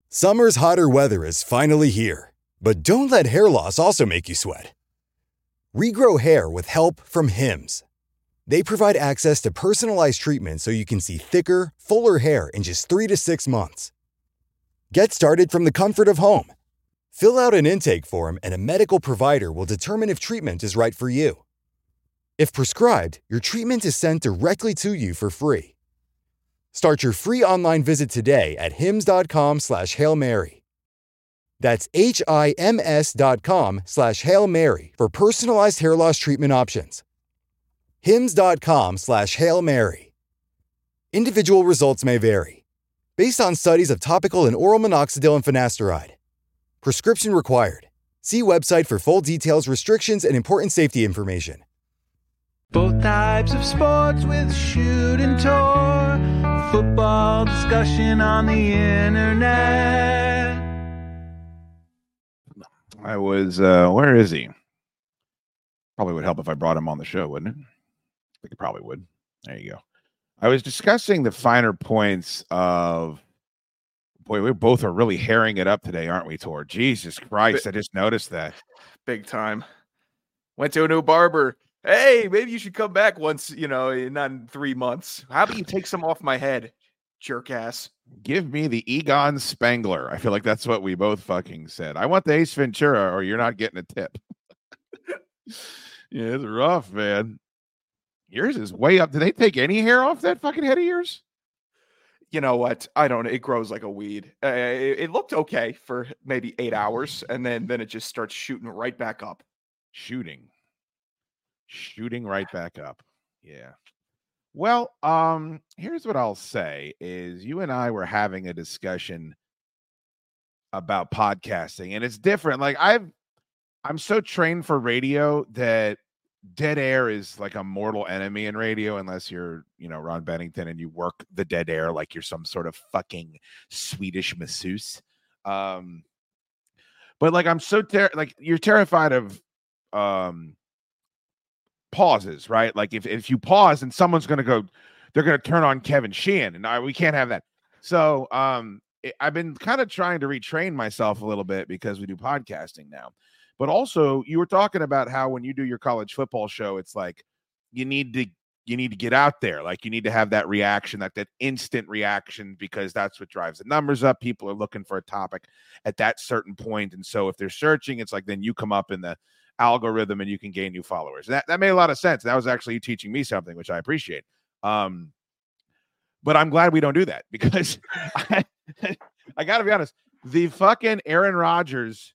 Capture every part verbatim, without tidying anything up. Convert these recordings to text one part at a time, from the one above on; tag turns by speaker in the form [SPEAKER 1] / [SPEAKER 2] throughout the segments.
[SPEAKER 1] Summer's hotter weather is finally here, but don't let hair loss also make you sweat. Regrow hair with help from Hims. They provide access to personalized treatment so you can see thicker, fuller hair in just three to six months. Get started from the comfort of home. Fill out an intake form and a medical provider will determine if treatment is right for you. If prescribed, your treatment is sent directly to you for free. Start your free online visit today at hims.com slash Hail Mary. That's H-I-M-S dot com slash Hail Mary for personalized hair loss treatment options. Hims.com slash Hail Mary. Individual results may vary. Based on studies of topical and oral minoxidil and finasteride. Prescription required. See website for full details, restrictions, and important safety information.
[SPEAKER 2] Both types of sports with shoot and tour. Football discussion on the internet.
[SPEAKER 3] I was, uh, where is he? Probably would help if I brought him on the show, wouldn't it? I think it probably would. There you go. I was discussing the finer points of, boy, we both are really hairing it up today, aren't we, Tor? Jesus Christ, I just noticed that.
[SPEAKER 4] Big time. Went to a new barber. Hey, maybe you should come back once, you know, not in three months. How about you take some off my head, jerk ass?
[SPEAKER 3] Give me the Egon Spangler. I feel like that's what we both fucking said. I want the Ace Ventura or you're not getting a tip. Yeah, it's rough, man. Yours is way up. Did they take any hair off that fucking head of yours?
[SPEAKER 4] You know what? I don't know. It grows like a weed. Uh, it, it looked okay for maybe eight hours, and then, then it just starts shooting right back up.
[SPEAKER 3] Shooting. Shooting right back up. Yeah. Well, um, here's what I'll say is you and I were having a discussion about podcasting, and it's different. Like I've, I'm so trained for radio that dead air is like a mortal enemy in radio, unless you're, you know, Ron Bennington and you work the dead air like you're some sort of fucking Swedish masseuse. Um, but like I'm so ter- like you're terrified of, um. pauses, right? Like if, if you pause and someone's going to go, they're going to turn on Kevin Sheehan, and I, we can't have that. So um, it, I've been kind of trying to retrain myself a little bit because we do podcasting now. But also you were talking about how when you do your college football show, it's like you need to you need to get out there. Like you need to have that reaction, that that instant reaction, because that's what drives the numbers up. People are looking for a topic at that certain point. And so if they're searching, it's like then you come up in the algorithm and you can gain new followers. That that made a lot of sense. That was actually you teaching me something, which I appreciate. Um, but I'm glad we don't do that because I, I got to be honest. The fucking Aaron Rodgers,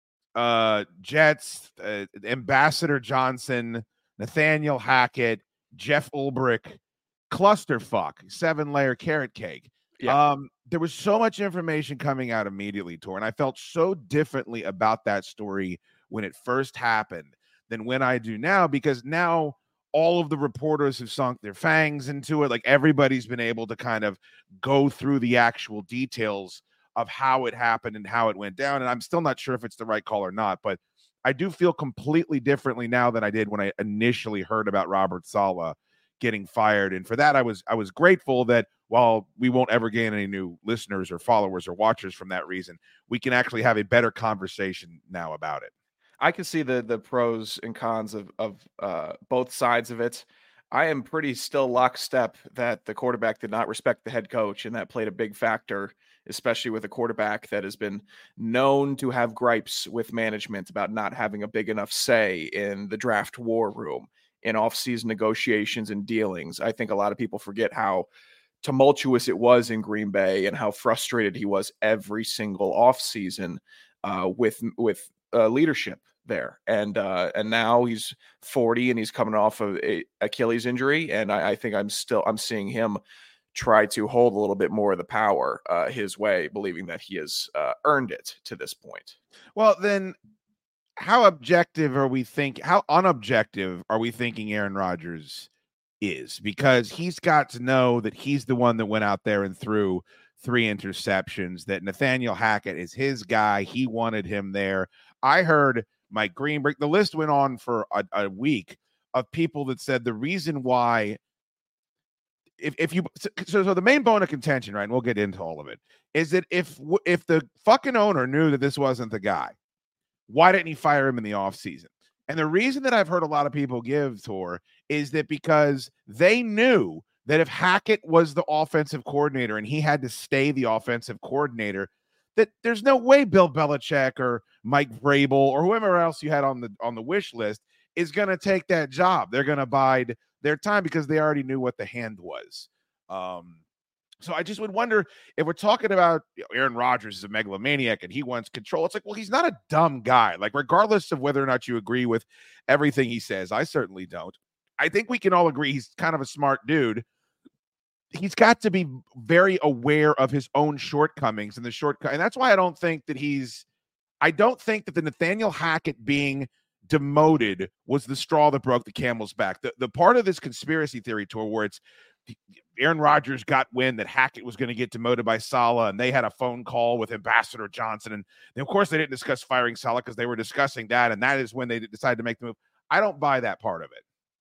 [SPEAKER 3] uh, Jets, uh, Ambassador Johnson, Nathaniel Hackett, Jeff Ulbrich, clusterfuck, seven layer carrot cake. Yeah. Um, there was so much information coming out immediately, Tor, and I felt so differently about that story when it first happened than when I do now, because now all of the reporters have sunk their fangs into it. Like everybody's been able to kind of go through the actual details of how it happened and how it went down. And I'm still not sure if it's the right call or not, but I do feel completely differently now than I did when I initially heard about Robert Saleh getting fired. And for that, I was, I was grateful that while we won't ever gain any new listeners or followers or watchers from that reason, we can actually have a better conversation now about it.
[SPEAKER 4] I can see the the pros and cons of of uh, both sides of it. I am pretty still lockstep that the quarterback did not respect the head coach, and that played a big factor, especially with a quarterback that has been known to have gripes with management about not having a big enough say in the draft war room, in offseason negotiations and dealings. I think a lot of people forget how tumultuous it was in Green Bay and how frustrated he was every single offseason uh, with with uh, leadership there. And uh, and now he's forty and he's coming off of a Achilles injury. And I, I think I'm still I'm seeing him try to hold a little bit more of the power uh, his way, believing that he has uh, earned it to this point.
[SPEAKER 3] Well, then how objective are we think? How unobjective are we thinking Aaron Rodgers is? Because he's got to know that he's the one that went out there and threw three interceptions, that Nathaniel Hackett is his guy. He wanted him there. I heard Mike Greenberg. The list went on for a, a week of people that said the reason why if if you so so the main bone of contention, right? And we'll get into all of it. Is that if if the fucking owner knew that this wasn't the guy, why didn't he fire him in the offseason? And the reason that I've heard a lot of people give, Tor, is that because they knew that if Hackett was the offensive coordinator and he had to stay the offensive coordinator, that there's no way Bill Belichick or Mike Vrabel or whoever else you had on the on the wish list is going to take that job. They're going to bide their time because they already knew what the hand was. Um, so I just would wonder if we're talking about, you know, Aaron Rodgers is a megalomaniac and he wants control. It's like, well, he's not a dumb guy. Like, regardless of whether or not you agree with everything he says, I certainly don't. I think we can all agree he's kind of a smart dude. He's got to be very aware of his own shortcomings and the shortcut. And that's why I don't think that he's, I don't think that the Nathaniel Hackett being demoted was the straw that broke the camel's back. The, the part of this conspiracy theory tour where it's Aaron Rodgers got wind that Hackett was going to get demoted by Saleh, and they had a phone call with Ambassador Johnson. And then, of course, they didn't discuss firing Saleh because they were discussing that. And that is when they decided to make the move. I don't buy that part of it.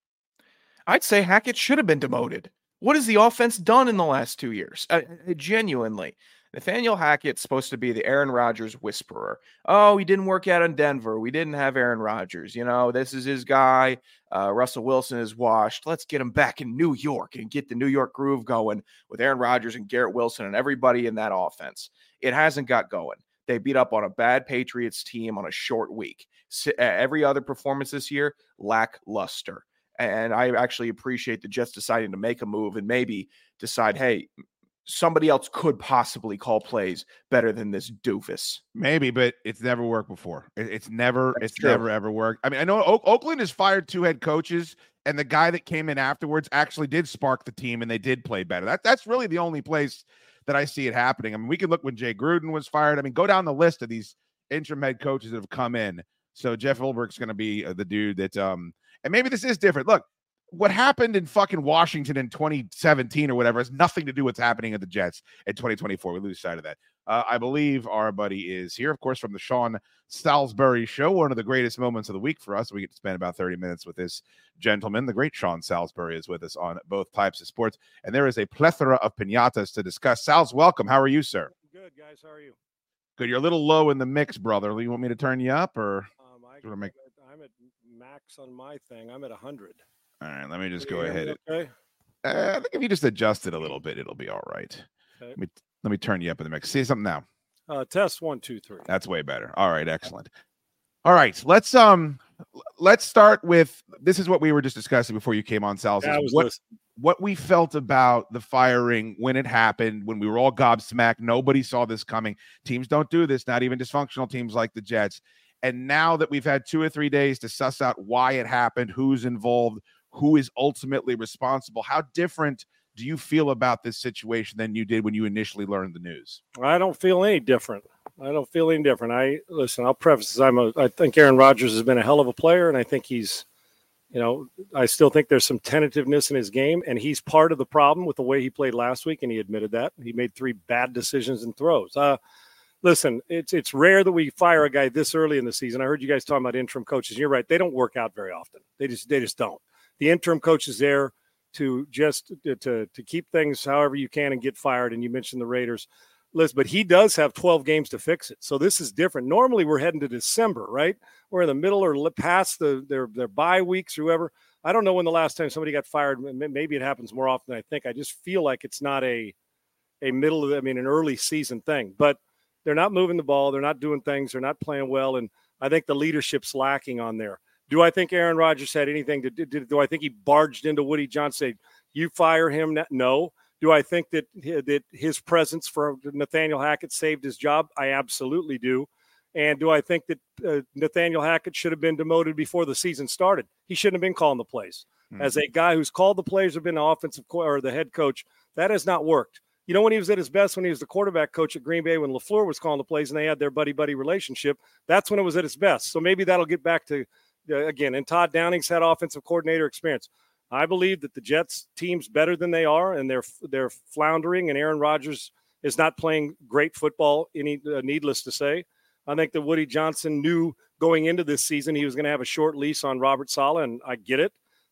[SPEAKER 4] I'd say Hackett should have been demoted. What has the offense done in the last two years? Uh, genuinely. Nathaniel Hackett's supposed to be the Aaron Rodgers whisperer. Oh, he didn't work out in Denver. We didn't have Aaron Rodgers. You know, this is his guy. Uh, Russell Wilson is washed. Let's get him back in New York and get the New York groove going with Aaron Rodgers and Garrett Wilson and everybody in that offense. It hasn't got going. They beat up on a bad Patriots team on a short week. So, uh, every other performance this year, lackluster. And I actually appreciate the Jets deciding to make a move and maybe decide, hey, somebody else could possibly call plays better than this doofus.
[SPEAKER 3] Maybe, but it's never worked before. It, it's never,
[SPEAKER 4] That's
[SPEAKER 3] it's
[SPEAKER 4] true.
[SPEAKER 3] never ever worked. I mean, I know o- Oakland has fired two head coaches, and the guy that came in afterwards actually did spark the team, and they did play better. That that's really the only place that I see it happening. I mean, we can look when Jay Gruden was fired. I mean, go down the list of these interim head coaches that have come in. So Jeff Ulbricht's going to be uh, the dude that, um, and maybe this is different. Look, what happened in fucking Washington in twenty seventeen or whatever has nothing to do with what's happening at the Jets in twenty twenty-four. We lose sight of that. Uh, I believe our buddy is here, of course, from the Sean Salisbury Show, one of the greatest moments of the week for us. We get to spend about thirty minutes with this gentleman. The great Sean Salisbury is with us on both types of sports, and there is a plethora of piñatas to discuss. Sal's, welcome. How are you, sir?
[SPEAKER 5] Good, guys. How are you?
[SPEAKER 3] Good. You're a little low in the mix, brother. You want me to turn you up, or
[SPEAKER 5] Um, I,
[SPEAKER 3] do you wanna make-
[SPEAKER 5] I'm at max on my thing. I'm at one hundred.
[SPEAKER 3] all right? Let me just
[SPEAKER 5] Can
[SPEAKER 3] go
[SPEAKER 5] you hear me
[SPEAKER 3] ahead.
[SPEAKER 5] Okay.
[SPEAKER 3] Uh, I think if you just adjust it a little bit, it'll be all right.
[SPEAKER 5] Okay.
[SPEAKER 3] Let me let me turn you up in the mix. See something now.
[SPEAKER 5] Uh, test one, two, three.
[SPEAKER 3] That's way better. All right, excellent. All right, let's um let's start with this is what we were just discussing before you came on, Sal.
[SPEAKER 5] Yeah, I was
[SPEAKER 3] what
[SPEAKER 5] listening.
[SPEAKER 3] what we felt about the firing when it happened, when we were all gobsmacked. Nobody saw this coming. Teams don't do this, not even dysfunctional teams like the Jets. And now that we've had two or three days to suss out why it happened, who's involved, who is ultimately responsible, how different do you feel about this situation than you did when you initially learned the news?
[SPEAKER 5] I don't feel any different. I don't feel any different. I listen. I'll preface this. I'm a. I think Aaron Rodgers has been a hell of a player, and I think he's, you know, I still think there's some tentativeness in his game, and he's part of the problem with the way he played last week, and he admitted that he made three bad decisions and throws. Uh, listen, it's it's rare that we fire a guy this early in the season. I heard you guys talking about interim coaches. You're right; they don't work out very often. They just they just don't. The interim coach is there to just to to, to keep things however you can and get fired. And you mentioned the Raiders. Listen, but he does have twelve games to fix it. So this is different. Normally we're heading to December, right? We're in the middle or past the their their bye weeks or whoever. I don't know when the last time somebody got fired. Maybe it happens more often than I think. I just feel like it's not a a middle of, I mean, an early season thing. But they're not moving the ball. They're not doing things. They're not playing well. And I think the leadership's lacking on there. Do I think Aaron Rodgers had anything to do? Do I think he barged into Woody Johnson, say, you fire him? No. Do I think that that his presence for Nathaniel Hackett saved his job? I absolutely do. And do I think that uh, Nathaniel Hackett should have been demoted before the season started? He shouldn't have been calling the plays. Mm-hmm. As a guy who's called the plays or been the offensive co- or the head coach, that has not worked. You know, when he was at his best, when he was the quarterback coach at Green Bay, when LaFleur was calling the plays and they had their buddy-buddy relationship, that's when it was at its best. So maybe that'll get back to, uh, again, and Todd Downing's had offensive coordinator experience. I believe that the Jets team's better than they are, and they're they're floundering, and Aaron Rodgers is not playing great football, any uh, needless to say. I think that Woody Johnson knew going into this season he was going to have a short lease on Robert Saleh, and I get it.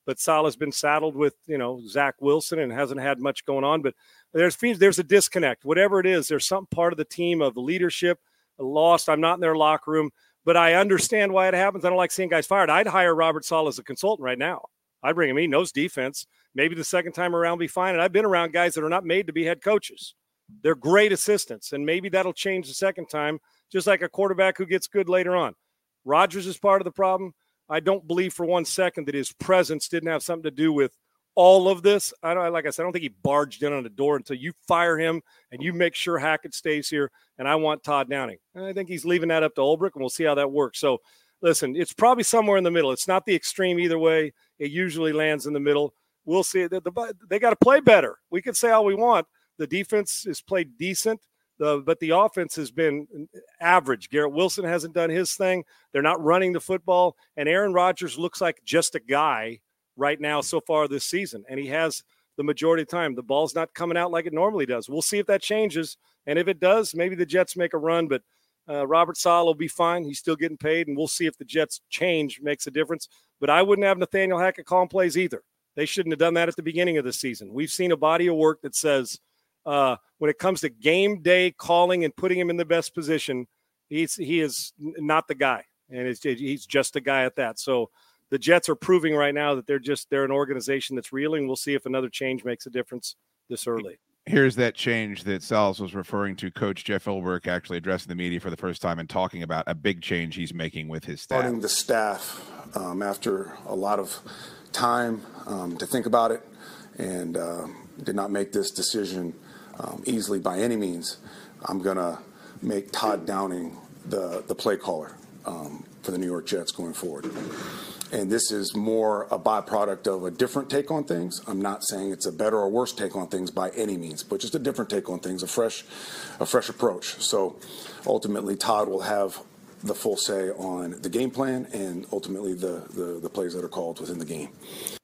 [SPEAKER 5] but Salah's been saddled with, you know, Zach Wilson and hasn't had much going on. But there's there's a disconnect. Whatever it is, there's some part of the team, of the leadership, lost. I'm not in their locker room, but I understand why it happens. I don't like seeing guys fired. I'd hire Robert Saleh as a consultant right now. I'd bring him in. He knows defense. Maybe the second time around be fine. And I've been around guys that are not made to be head coaches. They're great assistants, and maybe that'll change the second time, just like a quarterback who gets good later on. Rodgers is part of the problem. I don't believe for one second that his presence didn't have something to do with all of this. I don't, like I said, I don't think he barged in on the door until you fire him and you make sure Hackett stays here, and I want Todd Downing. And I think he's leaving that up to Ulbrich, and we'll see how that works. So, listen, it's probably somewhere in the middle. It's not the extreme either way. It usually lands in the middle. We'll see. The, the, they got to play better. We can say all we want. The defense has played decent, the, but the offense has been average. Garrett Wilson hasn't done his thing. They're not running the football, and Aaron Rodgers looks like just a guy right now so far this season, and he has the majority of the time. The ball's not coming out like it normally does. We'll see if that changes, and if it does, maybe the Jets make a run, but uh, Robert Saleh will be fine. He's still getting paid, and we'll see if the Jets change makes a difference. But I wouldn't have Nathaniel Hackett calling plays either. They shouldn't have done that at the beginning of the season. We've seen a body of work that says uh, when it comes to game day calling and putting him in the best position, he's he is not the guy, and it's, he's just a guy at that. So the Jets are proving right now that they're just they're an organization that's reeling. We'll see if another change makes a difference this early.
[SPEAKER 3] Here's that change that Saleh was referring to. Coach Jeff Ulbrich actually addressing the media for the first time and talking about a big change he's making with his staff.
[SPEAKER 6] Starting the staff um, after a lot of time um, to think about it, and uh, did not make this decision um, easily by any means. I'm going to make Todd Downing the, the play caller um, for the New York Jets going forward. And this is more a byproduct of a different take on things. I'm not saying it's a better or worse take on things by any means, but just a different take on things, a fresh, a fresh approach. So ultimately, Todd will have the full say on the game plan and ultimately the the, the plays that are called within the game.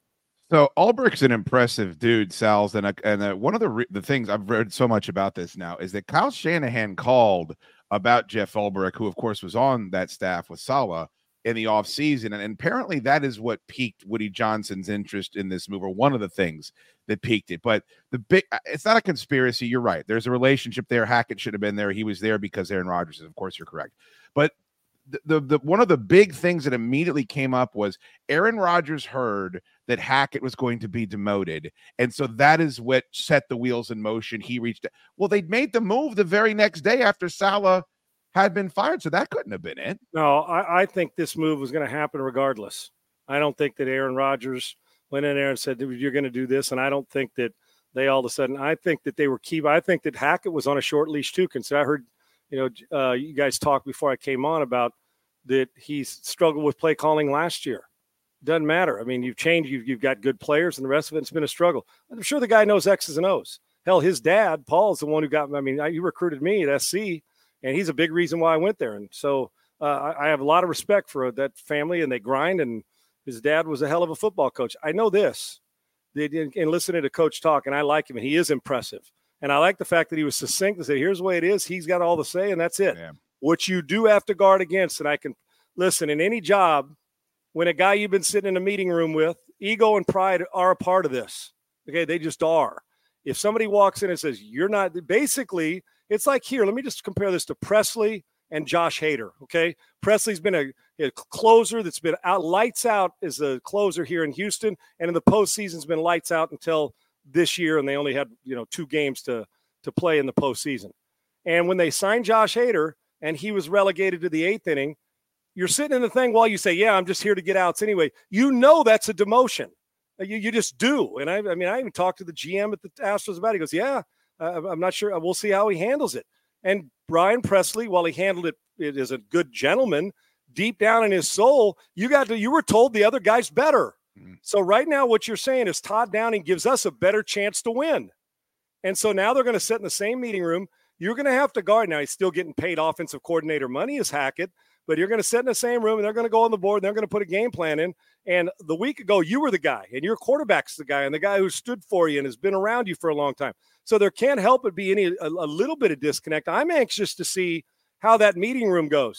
[SPEAKER 3] So Ulbrich's an impressive dude, Sal's, and and uh, one of the re- the things I've read so much about this now is that Kyle Shanahan called about Jeff Ulbrich, who of course was on that staff with Saleh in the offseason, and, and apparently that is what piqued Woody Johnson's interest in this move, or one of the things that piqued it. But the big, it's not a conspiracy. You're right. There's a relationship there. Hackett should have been there. He was there because Aaron Rodgers is. Of course, you're correct. But The, the the one of the big things that immediately came up was Aaron Rodgers heard that Hackett was going to be demoted, and so that is what set the wheels in motion. He reached it. Well, they made the move the very next day after Saleh had been fired, so that couldn't have been it.
[SPEAKER 5] No, I, I think this move was going to happen regardless. I don't think that Aaron Rodgers went in there and said, you're going to do this, and I don't think that they all of a sudden – I think that they were key. I think that Hackett was on a short leash too, because I heard – you know, uh, you guys talked before I came on about that he's struggled with play calling last year. Doesn't matter. I mean, you've changed. You've, you've got good players, and the rest of it, it's been a struggle. I'm sure the guy knows X's and O's. Hell, his dad, Paul, is the one who got – I mean, I, he recruited me at S C, and he's a big reason why I went there. And so uh, I, I have a lot of respect for that family, and they grind, and his dad was a hell of a football coach. I know this. They, and listening to Coach talk, and I like him, and he is impressive. And I like the fact that he was succinct and said, here's the way it is. He's got all the say, and that's it. Yeah. What you do have to guard against, and I can listen, in any job, when a guy you've been sitting in a meeting room with, ego and pride are a part of this. Okay, they just are. If somebody walks in and says, you're not, basically, it's like here, let me just compare this to Presley and Josh Hader, okay? Presley's been a, a closer that's been out, lights out as a closer here in Houston, and in the postseason's been lights out until this year, and they only had, you know, two games to to play in the postseason. And when they signed Josh Hader and he was relegated to the eighth inning, you're sitting in the thing while you say, yeah, I'm just here to get outs anyway. You know that's a demotion. You, you just do. And I, I mean, I even talked to the G M at the Astros about it. He goes, yeah, uh, I'm not sure. We'll see how he handles it. And Brian Presley, while he handled it, it as a good gentleman, deep down in his soul, you got to, you were told the other guy's better. Mm-hmm. So right now what you're saying is Todd Downing gives us a better chance to win. And so now they're going to sit in the same meeting room. You're going to have to guard. Now he's still getting paid offensive coordinator money as Hackett, but you're going to sit in the same room and they're going to go on the board and they're going to put a game plan in. And the week ago, you were the guy and your quarterback's the guy and the guy who stood for you and has been around you for a long time. So there can't help but be any a, a little bit of disconnect. I'm anxious to see how that meeting room goes.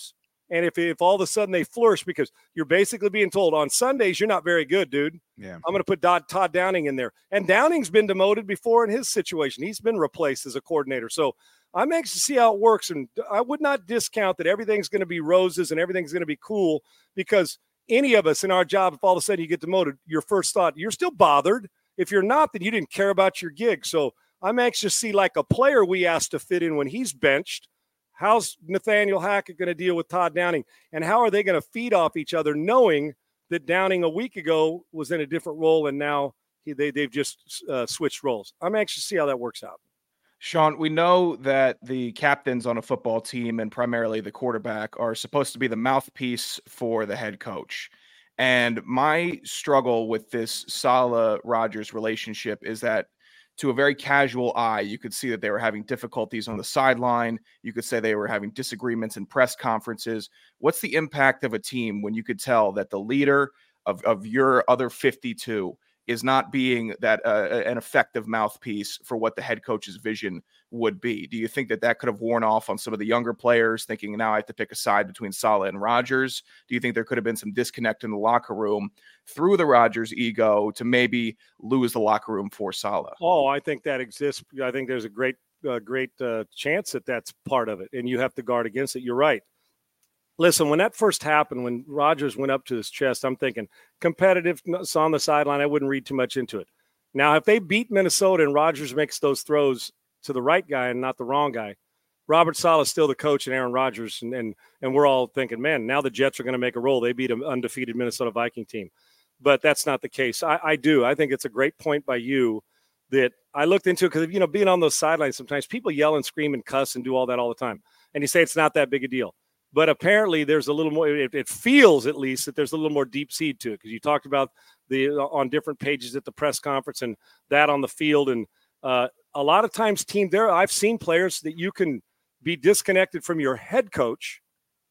[SPEAKER 5] And if, if all of a sudden they flourish, because you're basically being told on Sundays, you're not very good, dude.
[SPEAKER 3] Yeah.
[SPEAKER 5] I'm going to put Todd, Todd Downing in there. And Downing's been demoted before in his situation. He's been replaced as a coordinator. So I'm anxious to see how it works. And I would not discount that everything's going to be roses and everything's going to be cool, because any of us in our job, if all of a sudden you get demoted, your first thought, you're still bothered. If you're not, then you didn't care about your gig. So I'm anxious to see, like a player we asked to fit in when he's benched. How's Nathaniel Hackett going to deal with Todd Downing? And how are they going to feed off each other, knowing that Downing a week ago was in a different role and now he, they, they've just uh, switched roles? I'm anxious to see how that works out.
[SPEAKER 4] Sean, we know that the captains on a football team, and primarily the quarterback, are supposed to be the mouthpiece for the head coach. And my struggle with this Saleh-Rodgers relationship is that, to a very casual eye, you could see that they were having difficulties on the sideline. You could say they were having disagreements in press conferences. What's the impact of a team when you could tell that the leader of, of your other fifty-two is not being that uh, an effective mouthpiece for what the head coach's vision would be? Do you think that that could have worn off on some of the younger players, thinking now I have to pick a side between Saleh and Rodgers? Do you think there could have been some disconnect in the locker room through the Rodgers ego to maybe lose the locker room for Saleh?
[SPEAKER 5] Oh, I think that exists. I think there's a great, uh, great uh, chance that that's part of it, and you have to guard against it. You're right. Listen, when that first happened, when Rodgers went up to his chest, I'm thinking competitive on the sideline. I wouldn't read too much into it. Now, if they beat Minnesota and Rodgers makes those throws to the right guy and not the wrong guy, Robert Saleh is still the coach and Aaron Rodgers, and, and and we're all thinking, man, now the Jets are going to make a roll. They beat an undefeated Minnesota Viking team. But that's not the case. I, I do. I think it's a great point by you that I looked into, because, you know, being on those sidelines, sometimes people yell and scream and cuss and do all that all the time. And you say it's not that big a deal. But apparently there's a little more, it, it feels at least that there's a little more deep seed to it, because you talked about the on different pages at the press conference and that on the field. And uh, a lot of times team there, I've seen players that you can be disconnected from your head coach.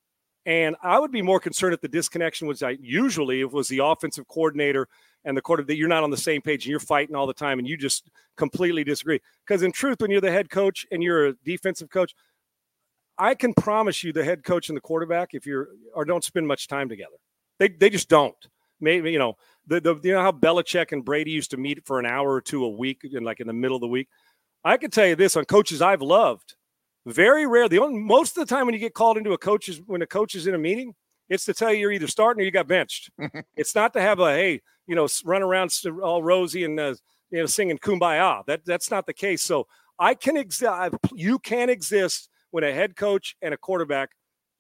[SPEAKER 5] And I would be more concerned if the disconnection was I, usually it was the offensive coordinator and the quarterback, that you're not on the same page and you're fighting all the time and you just completely disagree. Because in truth, when you're the head coach and you're a defensive coach, I can promise you the head coach and the quarterback, if you're, or don't spend much time together. They they just don't. Maybe, you know, the, the you know how Belichick and Brady used to meet for an hour or two a week, and like in the middle of the week. I can tell you this on coaches I've loved. Very rare. The only, most of the time when you get called into a coach's, when a coach is in a meeting, it's to tell you you're either starting or you got benched. It's not to have a, hey, you know, run around all rosy and, uh, you know, singing Kumbaya. That That's not the case. So I can exist. You can exist when a head coach and a quarterback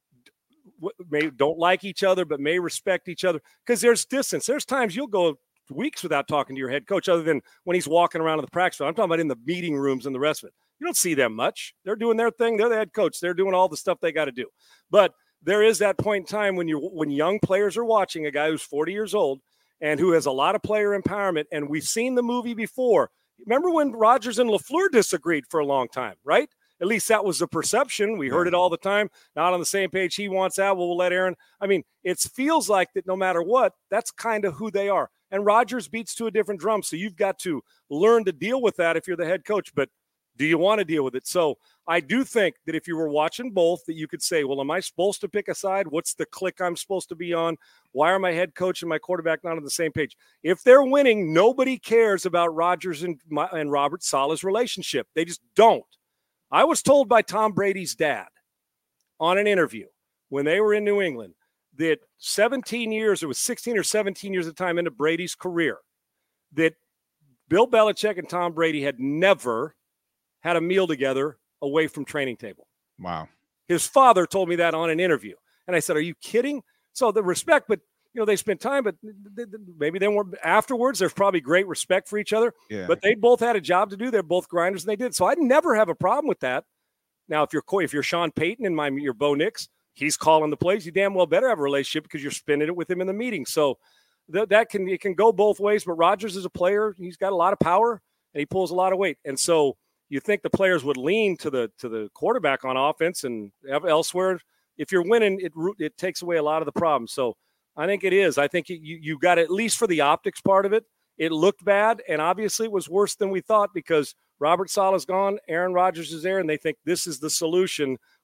[SPEAKER 5] may don't like each other, but may respect each other, because there's distance. There's times you'll go weeks without talking to your head coach, other than when he's walking around in the practice field. I'm talking about in the meeting rooms and the rest of it. You don't see them much. They're doing their thing. They're the head coach. They're doing all the stuff they got to do. But there is that point in time when you when young players are watching a guy who's forty years old and who has a lot of player empowerment. And we've seen the movie before. Remember when Rodgers and LaFleur disagreed for a long time, right? At least that was the perception. We heard it all the time. Not on the same page. He wants out. Well, we'll let Aaron. I mean, it feels like that no matter what, that's kind of who they are. And Rodgers beats to a different drum. So you've got to learn to deal with that if you're the head coach. But do you want to deal with it? So I do think that if you were watching both, that you could say, well, am I supposed to pick a side? What's the click I'm supposed to be on? Why are my head coach and my quarterback not on the same page? If they're winning, nobody cares about Rodgers and, my, and Robert Saleh's relationship. They just don't. I was told by Tom Brady's dad on an interview when they were in New England that seventeen years, it was sixteen or seventeen years of time into Brady's career, that Bill Belichick and Tom Brady had never had a meal together away from training table.
[SPEAKER 3] Wow.
[SPEAKER 5] His father told me that on an interview. And I said, are you kidding? So the respect, but you know, they spent time, but maybe they weren't afterwards. There's probably great respect for each other,
[SPEAKER 3] Yeah.
[SPEAKER 5] but they both had a job to do. They're both grinders, and they did. So I'd never have a problem with that. Now, if you're if you're Sean Payton and my your Bo Nix, he's calling the plays. You damn well better have a relationship because you're spending it with him in the meeting. So th- that can it can go both ways. But Rodgers is a player; he's got a lot of power and he pulls a lot of weight. And so you think the players would lean to the to the quarterback on offense and elsewhere. If you're winning, it it takes away a lot of the problems. So I think it is. I think you you got at least for the optics part of it. It looked bad, and obviously it was worse than we thought because Robert Saleh's gone, Aaron Rodgers is there, and they think this is the solution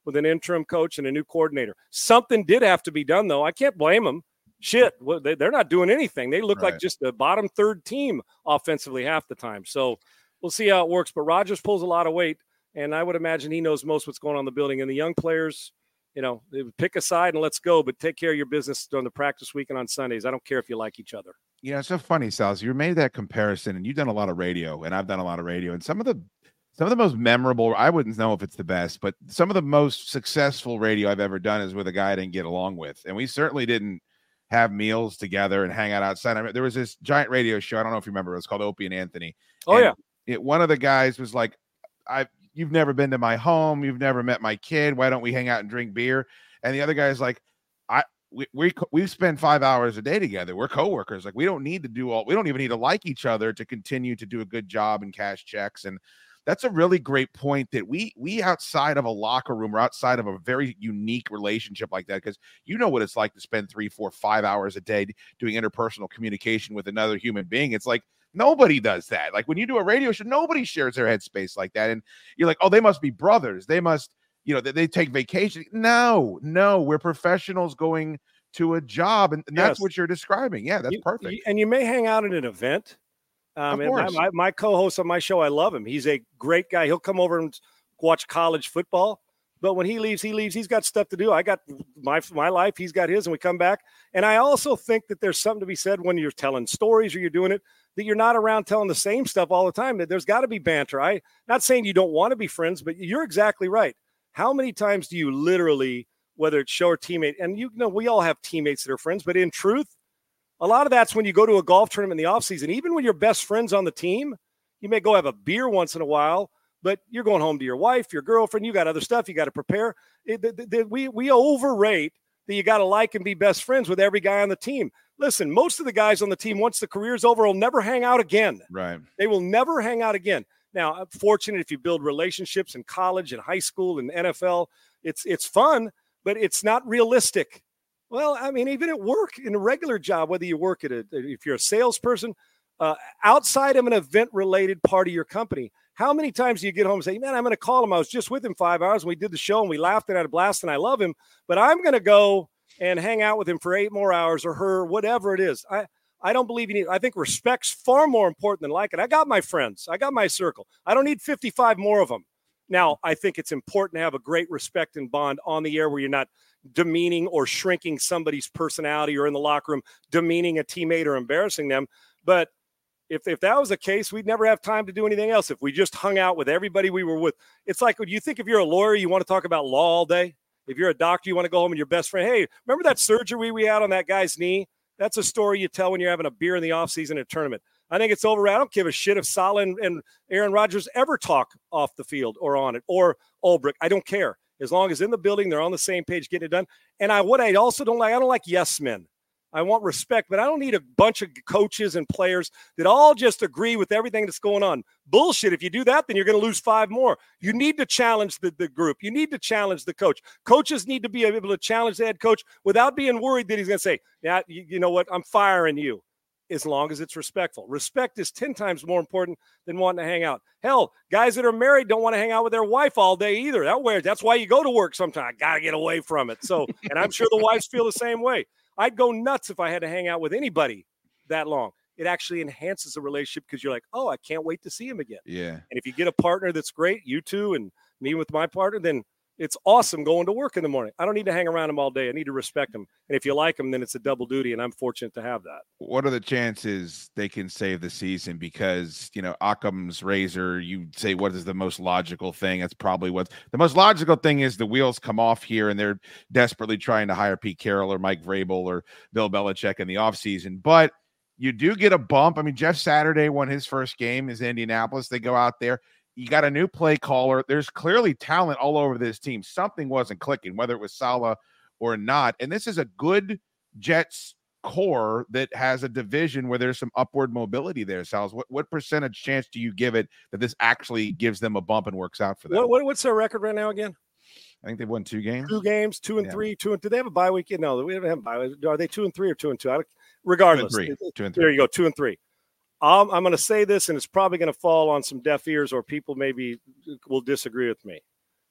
[SPEAKER 5] with an interim coach and a new coordinator. Something did have to be done, though. I can't blame them. Shit, well, they, they're not doing anything. They look
[SPEAKER 3] Right.
[SPEAKER 5] like just the bottom third team offensively half the time. So we'll see how it works. But Rodgers pulls a lot of weight, and I would imagine he knows most what's going on in the building. And the young players, you know, they pick a side and let's go, but take care of your business during the practice week and on Sundays. I don't care if you like each other.
[SPEAKER 3] You know, it's so funny, Sal. You made that comparison, and you've done a lot of radio, and I've done a lot of radio, and some of the some of the most memorable, I wouldn't know if it's the best, but some of the most successful radio I've ever done is with a guy I didn't get along with. And we certainly didn't have meals together and hang out outside. I mean, there was this giant radio show. I don't know if you remember. It was called Opie and Anthony.
[SPEAKER 5] Oh,
[SPEAKER 3] and
[SPEAKER 5] yeah.
[SPEAKER 3] It, one of the guys was like, I, you've never been to my home. You've never met my kid. Why don't we hang out and drink beer? And the other guy's like, I, we, we, we spend five hours a day together. We're coworkers. Like, we don't need to do all, we don't even need to like each other to continue to do a good job and cash checks. And that's a really great point, that we we outside of a locker room or outside of a very unique relationship like that, because you know what it's like to spend three, four, five hours a day doing interpersonal communication with another human being. It's like nobody does that. Like when you do a radio show, nobody shares their headspace like that. And you're like, oh, they must be brothers. They must, you know, they, they take vacation. No, no, we're professionals going to a job. And, and that's
[SPEAKER 5] Yes.
[SPEAKER 3] what you're describing. Yeah, that's
[SPEAKER 5] You-
[SPEAKER 3] perfect.
[SPEAKER 5] you- and you may hang out at an event. Um,
[SPEAKER 3] Of
[SPEAKER 5] and my,
[SPEAKER 3] course.
[SPEAKER 5] my, my co-host on my show, I love him. He's a great guy. He'll come over and watch college football. But when he leaves, he leaves. He's got stuff to do. I got my my life. He's got his, and we come back. And I also think that there's something to be said when you're telling stories or you're doing it, that you're not around telling the same stuff all the time. That there's got to be banter. I not saying you don't want to be friends, but you're exactly right. How many times do you literally, whether it's show or teammate, and you know we all have teammates that are friends, but in truth, a lot of that's when you go to a golf tournament in the offseason. Even when you're best friends on the team, you may go have a beer once in a while, but you're going home to your wife, your girlfriend, you got other stuff you got to prepare. It, the, the, we, we overrate that you got to like and be best friends with every guy on the team. Listen, most of the guys on the team, once the career's over, will never hang out again.
[SPEAKER 3] Right.
[SPEAKER 5] They will never hang out again. Now, I'm fortunate if you build relationships in college and high school and N F L. It's it's fun, but it's not realistic. Well, I mean, even at work, in a regular job, whether you work at a, if you're a salesperson, uh, outside of an event-related part of your company, how many times do you get home and say, man, I'm going to call him. I was just with him five hours and we did the show and we laughed and had a blast and I love him, but I'm going to go and hang out with him for eight more hours or her, whatever it is. I, I don't believe you need, I think respect's far more important than liking. I got my friends. I got my circle. I don't need fifty-five more of them. Now, I think it's important to have a great respect and bond on the air where you're not demeaning or shrinking somebody's personality or in the locker room, demeaning a teammate or embarrassing them. But if, if that was the case, we'd never have time to do anything else. If we just hung out with everybody we were with, it's like, when you think if you're a lawyer, you want to talk about law all day. If you're a doctor, you want to go home and your best friend, hey, remember that surgery we had on that guy's knee? That's a story you tell when you're having a beer in the offseason at a tournament. I think it's over. I don't give a shit if Saleh and, and Aaron Rodgers ever talk off the field or on it, or Ulbrich. I don't care. As long as in the building, they're on the same page, getting it done. And I, what I also don't like, I don't like yes men. I want respect, but I don't need a bunch of coaches and players that all just agree with everything that's going on. Bullshit. If you do that, then you're going to lose five more. You need to challenge the, the group. You need to challenge the coach. Coaches need to be able to challenge the head coach without being worried that he's going to say, yeah, you, you know what? I'm firing you. As long as it's respectful. Respect is ten times more important than wanting to hang out. Hell, guys that are married don't want to hang out with their wife all day either. That weird. That's why you go to work sometimes. I got to get away from it. So, and I'm sure the wives feel the same way. I'd go nuts if I had to hang out with anybody that long. It actually enhances the relationship because you're like, oh, I can't wait to see him again.
[SPEAKER 3] Yeah.
[SPEAKER 5] And if you get a partner that's great, you two and me with my partner, then it's awesome going to work in the morning. I don't need to hang around him all day. I need to respect him. And if you like him, then it's a double duty, and I'm fortunate to have that.
[SPEAKER 3] What are the chances they can save the season? Because, you know, Occam's razor, you say, what is the most logical thing? That's probably what the most logical thing is. The wheels come off here, and they're desperately trying to hire Pete Carroll or Mike Vrabel or Bill Belichick in the offseason. But you do get a bump. I mean, Jeff Saturday won his first game is Indianapolis. They go out there. You got a new play caller. There's clearly talent all over this team. Something wasn't clicking, whether it was Saleh or not. And this is a good Jets core that has a division where there's some upward mobility there, Saleh. What, what percentage chance do you give it that this actually gives them a bump and works out for them?
[SPEAKER 5] What, what, what's their record right now again?
[SPEAKER 3] I think they've won two games.
[SPEAKER 5] Two games, two and
[SPEAKER 3] Yeah.
[SPEAKER 5] three, two and do they have a bye week? No, we don't have a bye week. Are they two and three or two and two? I don't, regardless,
[SPEAKER 3] Two and three. Two and three.
[SPEAKER 5] There you go, two and three. Um, I'm going to say this, and it's probably going to fall on some deaf ears, or people maybe will disagree with me.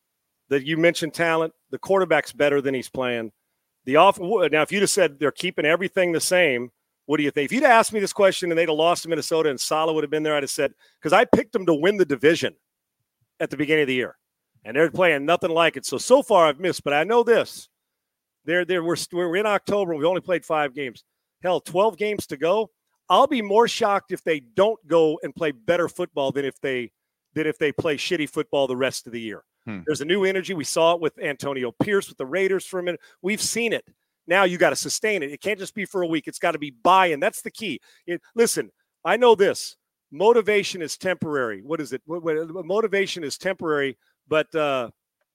[SPEAKER 5] that you mentioned talent. The quarterback's better than he's playing. The off now, if you'd have said they're keeping everything the same, what do you think? If you'd asked me this question and they'd have lost to Minnesota and Saleh would have been there, I'd have said, because I picked them to win the division at the beginning of the year, and they're playing nothing like it. So so far I've missed, but I know this: they're there. We're we're in October. And we only played five games. Hell, twelve games to go. I'll be more shocked if they don't go and play better football than if they than if they play shitty football the rest of the year. Hmm. There's a new energy. We saw it with Antonio Pierce with the Raiders for a minute. We've seen it. Now you got to sustain it. It can't just be for a week. It's got to be buy-in. That's the key. It, listen, I know this. Motivation is temporary. What is it? What, what, motivation is temporary, but uh,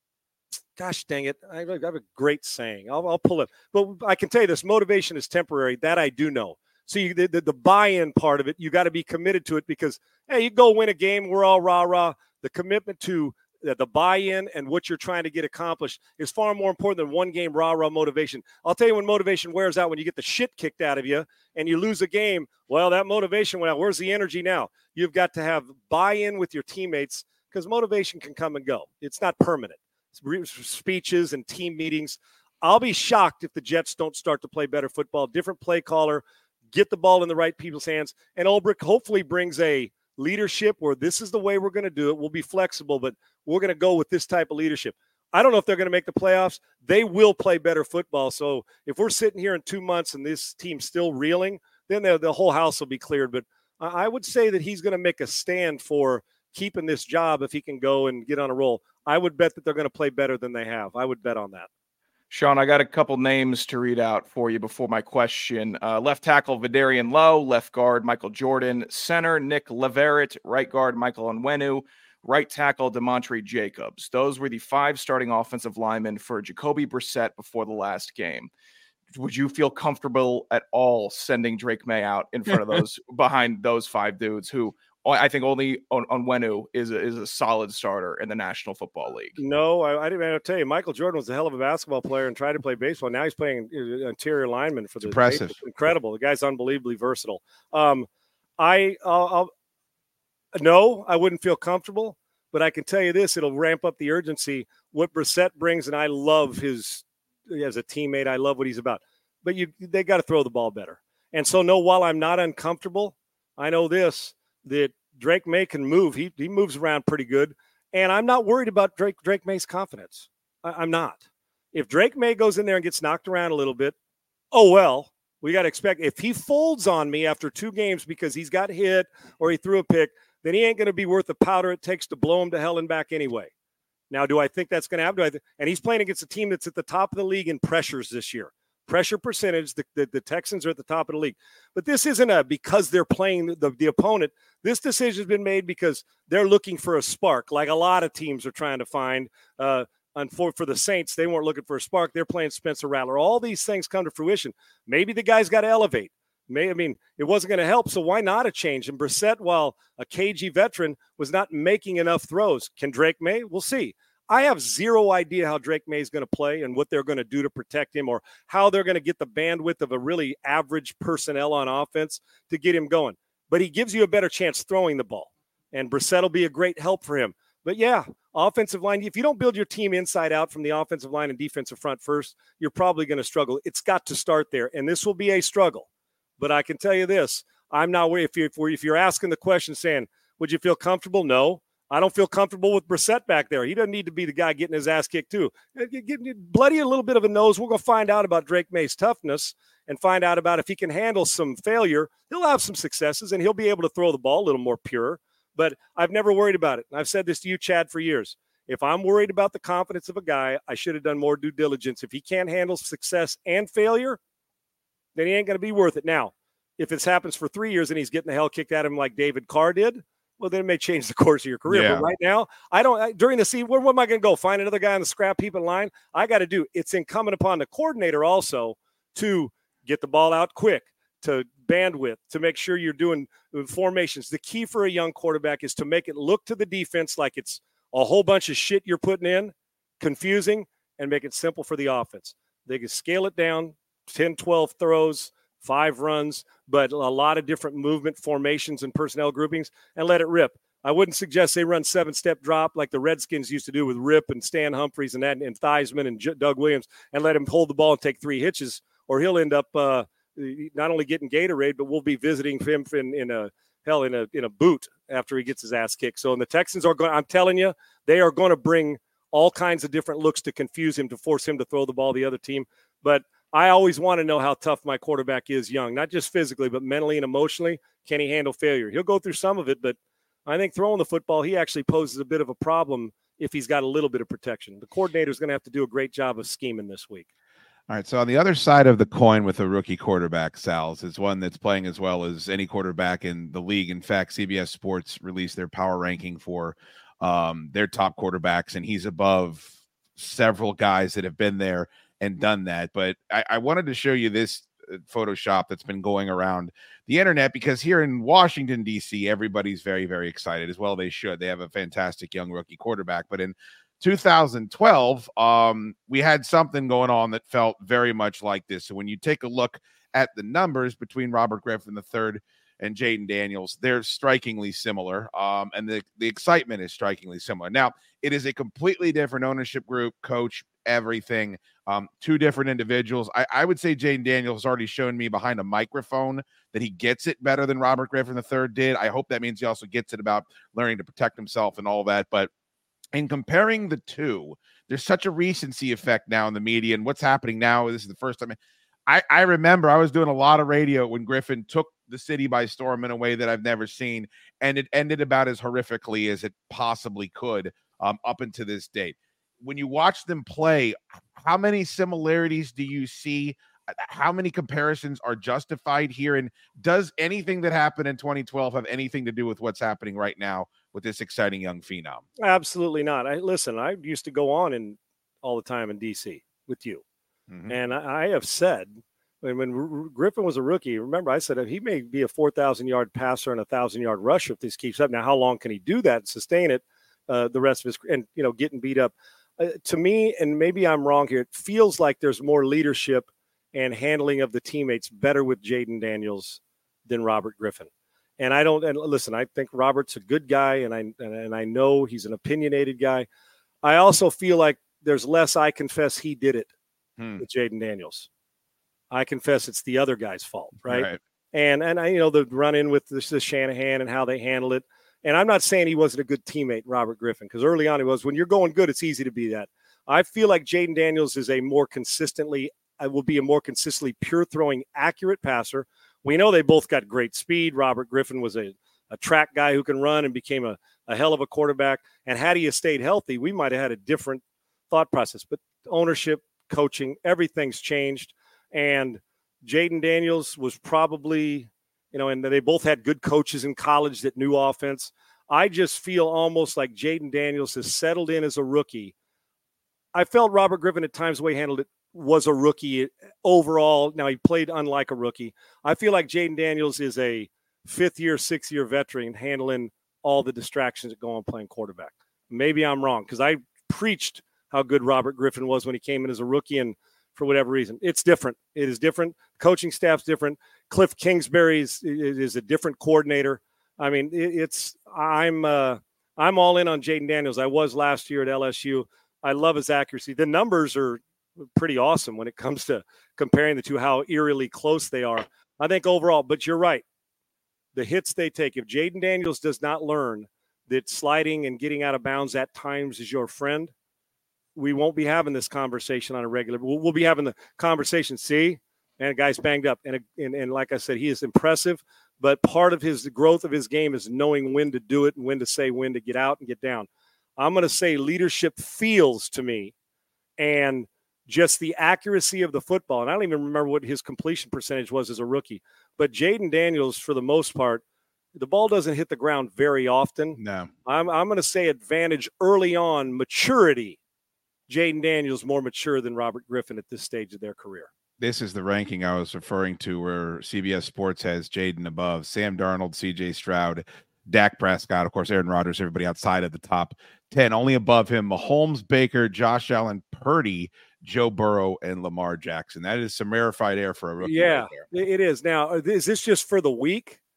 [SPEAKER 5] gosh dang it. I, I have a great saying. I'll, I'll pull it. But I can tell you this. Motivation is temporary. That I do know. So you, the, the, the buy-in part of it, you got to be committed to it because, hey, you go win a game. We're all rah-rah. The commitment to the, the buy-in and what you're trying to get accomplished is far more important than one game rah-rah motivation. I'll tell you when motivation wears out, when you get the shit kicked out of you and you lose a game, well, that motivation went out. Where's the energy now? You've got to have buy-in with your teammates because motivation can come and go. It's not permanent. It's speeches and team meetings. I'll be shocked if the Jets don't start to play better football, different play caller, get the ball in the right people's hands. And Ulbrich hopefully brings a leadership where this is the way we're going to do it. We'll be flexible, but we're going to go with this type of leadership. I don't know if they're going to make the playoffs. They will play better football. So if we're sitting here in two months and this team's still reeling, then the, the whole house will be cleared. But I would say that he's going to make a stand for keeping this job if he can go and get on a roll. I would bet that they're going to play better than they have. I would bet on that.
[SPEAKER 4] Sean, I got a couple names to read out for you before my question. Uh, left tackle, Vidarian Lowe. Left guard, Michael Jordan. Center, Nick Leverett. Right guard, Michael Onwenu. Right tackle, Demontre Jacobs. Those were the five starting offensive linemen for Jacoby Brissett before the last game. Would you feel comfortable at all sending Drake May out in front of those, behind those five dudes who I think only Onwenu is a, is a solid starter in the National Football League?
[SPEAKER 5] No, I, I didn't want to tell you. Michael Jordan was a hell of a basketball player and tried to play baseball. Now he's playing interior lineman for the
[SPEAKER 3] impressive.
[SPEAKER 5] It's incredible. The guy's unbelievably versatile. Um, I I'll, I'll, no, I wouldn't feel comfortable, but I can tell you this: it'll ramp up the urgency. What Brissett brings, and I love his as a teammate. I love what he's about. But you, they got to throw the ball better. And so, no, while I'm not uncomfortable, I know this. That Drake May can move. He he moves around pretty good. And I'm not worried about Drake Drake May's confidence. I, I'm not. If Drake May goes in there and gets knocked around a little bit, oh, well, we got to expect. If he folds on me after two games because he's got hit or he threw a pick, then he ain't going to be worth the powder it takes to blow him to hell and back anyway. Now, do I think that's going to happen? Do I th- and he's playing against a team that's at the top of the league in pressures this year. Pressure percentage, the, the, the Texans are at the top of the league. But this isn't a because they're playing the, the opponent. This decision has been made because they're looking for a spark, like a lot of teams are trying to find. Uh, and for, for the Saints, they weren't looking for a spark. They're playing Spencer Rattler. All these things come to fruition. Maybe the guy's got to elevate. May, I mean, it wasn't going to help, so why not a change? And Brissett, while a cagey veteran, was not making enough throws. Can Drake May? We'll see. I have zero idea how Drake May is going to play and what they're going to do to protect him or how they're going to get the bandwidth of a really average personnel on offense to get him going. But he gives you a better chance throwing the ball, and Brissett will be a great help for him. But, yeah, offensive line, if you don't build your team inside out from the offensive line and defensive front first, you're probably going to struggle. It's got to start there, and this will be a struggle. But I can tell you this, I'm not worried. If you're, if you're asking the question saying, would you feel comfortable? No. I don't feel comfortable with Brissett back there. He doesn't need to be the guy getting his ass kicked too. Get bloody a little bit of a nose. We're going to find out about Drake May's toughness and find out about if he can handle some failure. He'll have some successes, and he'll be able to throw the ball a little more pure. But I've never worried about it. And I've said this to you, Chad, for years. If I'm worried about the confidence of a guy, I should have done more due diligence. If he can't handle success and failure, then he ain't going to be worth it. Now, if this happens for three years and he's getting the hell kicked at him like David Carr did, well, then it may change the course of your career.
[SPEAKER 3] Yeah.
[SPEAKER 5] But right now, I don't I, during the season, where, where am I going to go? Find another guy on the scrap heap in line? I got to do. It's incumbent upon the coordinator also to get the ball out quick, to bandwidth, to make sure you're doing formations. The key for a young quarterback is to make it look to the defense like it's a whole bunch of shit you're putting in, confusing, and make it simple for the offense. They can scale it down, ten, twelve throws, five runs, but a lot of different movement formations and personnel groupings, and let it rip. I wouldn't suggest they run seven-step drop like the Redskins used to do with Rip and Stan Humphries and that, and Theismann and J- Doug Williams, and let him hold the ball and take three hitches, or he'll end up uh, not only getting Gatorade, but we'll be visiting him in, in a hell in a in a boot after he gets his ass kicked. So, and the Texans are going. I'm telling you, they are going to bring all kinds of different looks to confuse him, to force him to throw the ball the other team. But I always want to know how tough my quarterback is young, not just physically, but mentally and emotionally. Can he handle failure? He'll go through some of it, but I think throwing the football, he actually poses a bit of a problem if he's got a little bit of protection. The coordinator is going to have to do a great job of scheming this week.
[SPEAKER 3] All right, so on the other side of the coin with a rookie quarterback, Sal's, is one that's playing as well as any quarterback in the league. In fact, C B S Sports released their power ranking for um, their top quarterbacks, and he's above several guys that have been there and done that. But I, I wanted to show you this Photoshop that's been going around the internet, because here in Washington, D C, everybody's very, very excited, as well they should. They have a fantastic young rookie quarterback. But in two thousand twelve, um, we had something going on that felt very much like this. So when you take a look at the numbers between Robert Griffin the third and Jayden Daniels, they're strikingly similar, um, and the, the excitement is strikingly similar. Now, it is a completely different ownership group, coach, everything, um, two different individuals. I, I would say Jayden Daniels has already shown me behind a microphone that he gets it better than Robert Griffin the third did. I hope that means he also gets it about learning to protect himself and all that. But in comparing the two, there's such a recency effect now in the media, and what's happening now, this is the first time. I, I remember I was doing a lot of radio when Griffin took the city by storm in a way that I've never seen, and it ended about as horrifically as it possibly could um, up until this date. When you watch them play, how many similarities do you see? How many comparisons are justified here? And does anything that happened in twenty twelve have anything to do with what's happening right now with this exciting young phenom?
[SPEAKER 5] Absolutely not. I listen, I used to go on in all the time in D C with you. Mm-hmm. And I, I have said, when, when R- Griffin was a rookie, remember I said he may be a four thousand yard passer and a one thousand yard rusher if this keeps up. Now, how long can he do that and sustain it uh, the rest of his, and, you know, getting beat up? Uh, to me, and maybe I'm wrong here, it feels like there's more leadership and handling of the teammates better with Jayden Daniels than Robert Griffin. And I don't, and listen, I think Robert's a good guy, and I, and, and I know he's an opinionated guy. I also feel like there's less, I confess he did it hmm. with Jayden Daniels. I confess it's the other guy's fault, right? right. And, and I, you know, the run in with this, this Shanahan and how they handle it. And I'm not saying he wasn't a good teammate, Robert Griffin, because early on he was. When you're going good, it's easy to be that. I feel like Jayden Daniels is a more consistently, I will be a more consistently pure throwing, accurate passer. We know they both got great speed. Robert Griffin was a, a track guy who can run and became a, a hell of a quarterback. And had he stayed healthy, we might have had a different thought process. But ownership, coaching, everything's changed. And Jayden Daniels was probably, you know, and they both had good coaches in college that knew offense. I just feel almost like Jayden Daniels has settled in as a rookie. I felt Robert Griffin at times the way he handled it was a rookie overall. Now, he played unlike a rookie. I feel like Jayden Daniels is a fifth-year, sixth-year veteran handling all the distractions that go on playing quarterback. Maybe I'm wrong, because I preached how good Robert Griffin was when he came in as a rookie, and for whatever reason, it's different. It is different. Coaching staff's different. Cliff Kingsbury is, is a different coordinator. I mean, it, it's I'm uh, I'm all in on Jayden Daniels. I was last year at L S U. I love his accuracy. The numbers are pretty awesome when it comes to comparing the two, how eerily close they are. I think overall, but you're right. The hits they take, if Jayden Daniels does not learn that sliding and getting out of bounds at times is your friend, we won't be having this conversation on a regular. We'll, we'll be having the conversation. See, and a guy's banged up. And, and, and like I said, he is impressive, but part of his the growth of his game is knowing when to do it and when to say when to get out and get down. I'm going to say leadership feels to me, and just the accuracy of the football. And I don't even remember what his completion percentage was as a rookie. But Jayden Daniels, for the most part, the ball doesn't hit the ground very often.
[SPEAKER 3] No.
[SPEAKER 5] I'm, I'm going to say advantage early on, maturity. Jayden Daniels more mature than Robert Griffin at this stage of their career.
[SPEAKER 3] This is the ranking I was referring to, where C B S Sports has Jayden above Sam Darnold, C J Stroud, Dak Prescott, of course, Aaron Rodgers, everybody outside of the top ten. Only above him, Mahomes, Baker, Josh Allen, Purdy, Joe Burrow, and Lamar Jackson. That is some rarefied air for a rookie.
[SPEAKER 5] Yeah,
[SPEAKER 3] right there.
[SPEAKER 5] It is. Now, is this just for the week?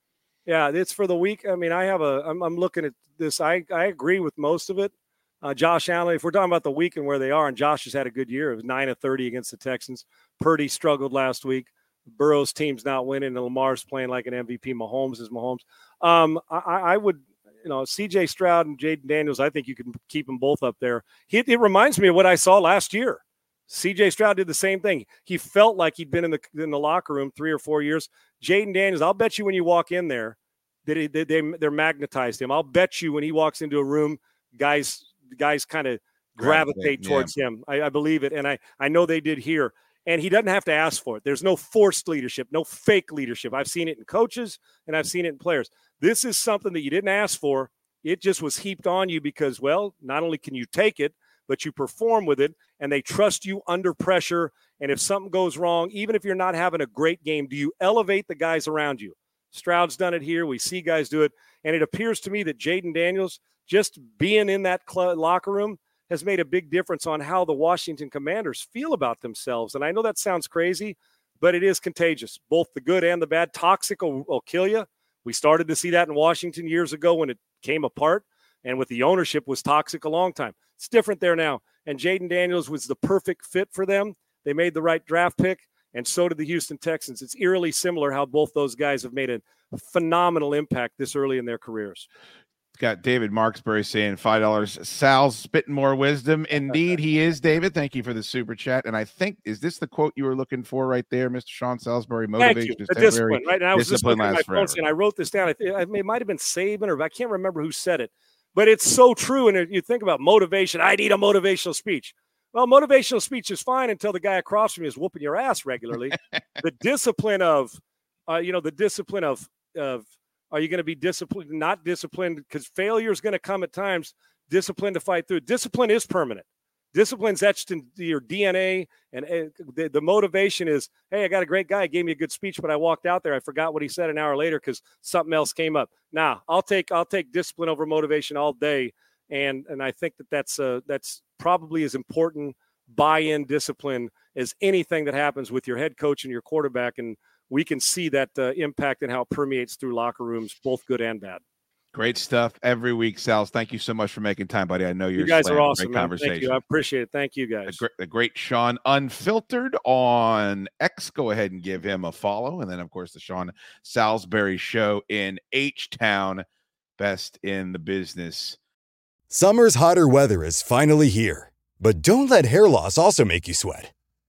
[SPEAKER 5] Yeah, it's for the week. I mean, I have a. I'm, I'm looking at this. I I agree with most of it. Uh, Josh Allen. If we're talking about the week and where they are, and Josh has had a good year. It was nine of thirty against the Texans. Purdy struggled last week. Burrow's team's not winning, and Lamar's playing like an M V P. Mahomes is Mahomes. Um, I, I would, you know, C J Stroud and Jaden Daniels. I think you can keep them both up there. He, it reminds me of what I saw last year. C J Stroud did the same thing. He felt like he'd been in the in the locker room three or four years. Jaden Daniels, I'll bet you when you walk in there that they, they, they they're magnetized him. I'll bet you when he walks into a room, guys guys kind of gravitate
[SPEAKER 3] yeah.
[SPEAKER 5] towards him. I, I believe it, and I I know they did here. And he doesn't have to ask for it. There's no forced leadership, no fake leadership. I've seen it in coaches and I've seen it in players. This is something that you didn't ask for. It just was heaped on you because, well, not only can you take it, but you perform with it, and they trust you under pressure. And if something goes wrong, even if you're not having a great game, do you elevate the guys around you? Stroud's done it here. We see guys do it. And it appears to me that Jaden Daniels, just being in that cl- locker room, has made a big difference on how the Washington Commanders feel about themselves. And I know that sounds crazy, but it is contagious. Both the good and the bad. Toxic will, will kill you. We started to see that in Washington years ago when it came apart, and with the ownership was toxic a long time. It's different there now. And Jaden Daniels was the perfect fit for them. They made the right draft pick, and so did the Houston Texans. It's eerily similar how both those guys have made a phenomenal impact this early in their careers.
[SPEAKER 3] Got David Marksbury saying five dollars. Sal's spitting more wisdom. Indeed, he is, David. Thank you for the super chat. And I think, is this the quote you were looking for right there, Mister Sean Salisbury? Motivation is temporary.
[SPEAKER 5] Discipline, right? And I was just
[SPEAKER 3] discipline
[SPEAKER 5] looking at
[SPEAKER 3] lasts
[SPEAKER 5] my phone
[SPEAKER 3] forever.
[SPEAKER 5] saying, I wrote this down. I th- it might have been Saban, or I can't remember who said it. But it's so true. And you think about motivation. I need a motivational speech. Well, motivational speech is fine until the guy across from you is whooping your ass regularly. The discipline of, uh, you know, the discipline of, of, are you going to be disciplined, not disciplined? Because failure is going to come at times. Discipline to fight through. Discipline is permanent. Discipline's etched in your D N A, and uh, the, the motivation is, hey, I got a great guy. He gave me a good speech, but I walked out there. I forgot what he said an hour later because something else came up. Now, I'll take I'll take discipline over motivation all day, and and I think that that's uh, that's probably as important buy-in discipline as anything that happens with your head coach and your quarterback. And we can see that uh, impact and how it permeates through locker rooms, both good and bad.
[SPEAKER 3] Great stuff every week, Sals. Thank you so much for making time, buddy. I know you're
[SPEAKER 5] you guys
[SPEAKER 3] slammed.
[SPEAKER 5] are awesome.
[SPEAKER 3] Great
[SPEAKER 5] Man.
[SPEAKER 3] conversation.
[SPEAKER 5] Thank you. I appreciate it. Thank you, guys.
[SPEAKER 3] The great, the great Sean Unfiltered on X. Go ahead and give him a follow. And then, of course, the Sean Salisbury Show in H-Town, best in the business.
[SPEAKER 1] Summer's hotter weather is finally here. But don't let hair loss also make you sweat.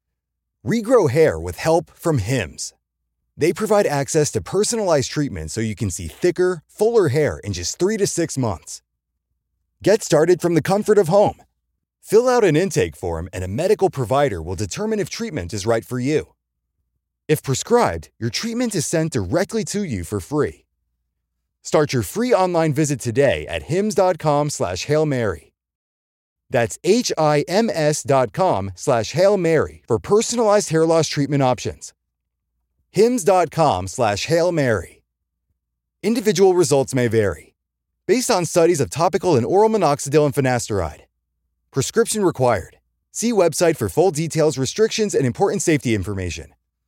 [SPEAKER 1] Regrow hair with help from Hims. They provide access to personalized treatment so you can see thicker, fuller hair in just three to six months. Get started from the comfort of home. Fill out an intake form and a medical provider will determine if treatment is right for you. If prescribed, your treatment is sent directly to you for free. Start your free online visit today at hims.com slash Hail Mary. That's H-I-M-S dot com slash Hail Mary for personalized hair loss treatment options. Hims.com slash Hail Mary. Individual results may vary. Based on studies of topical and oral minoxidil and finasteride. Prescription required. See website for full details, restrictions, and important safety information.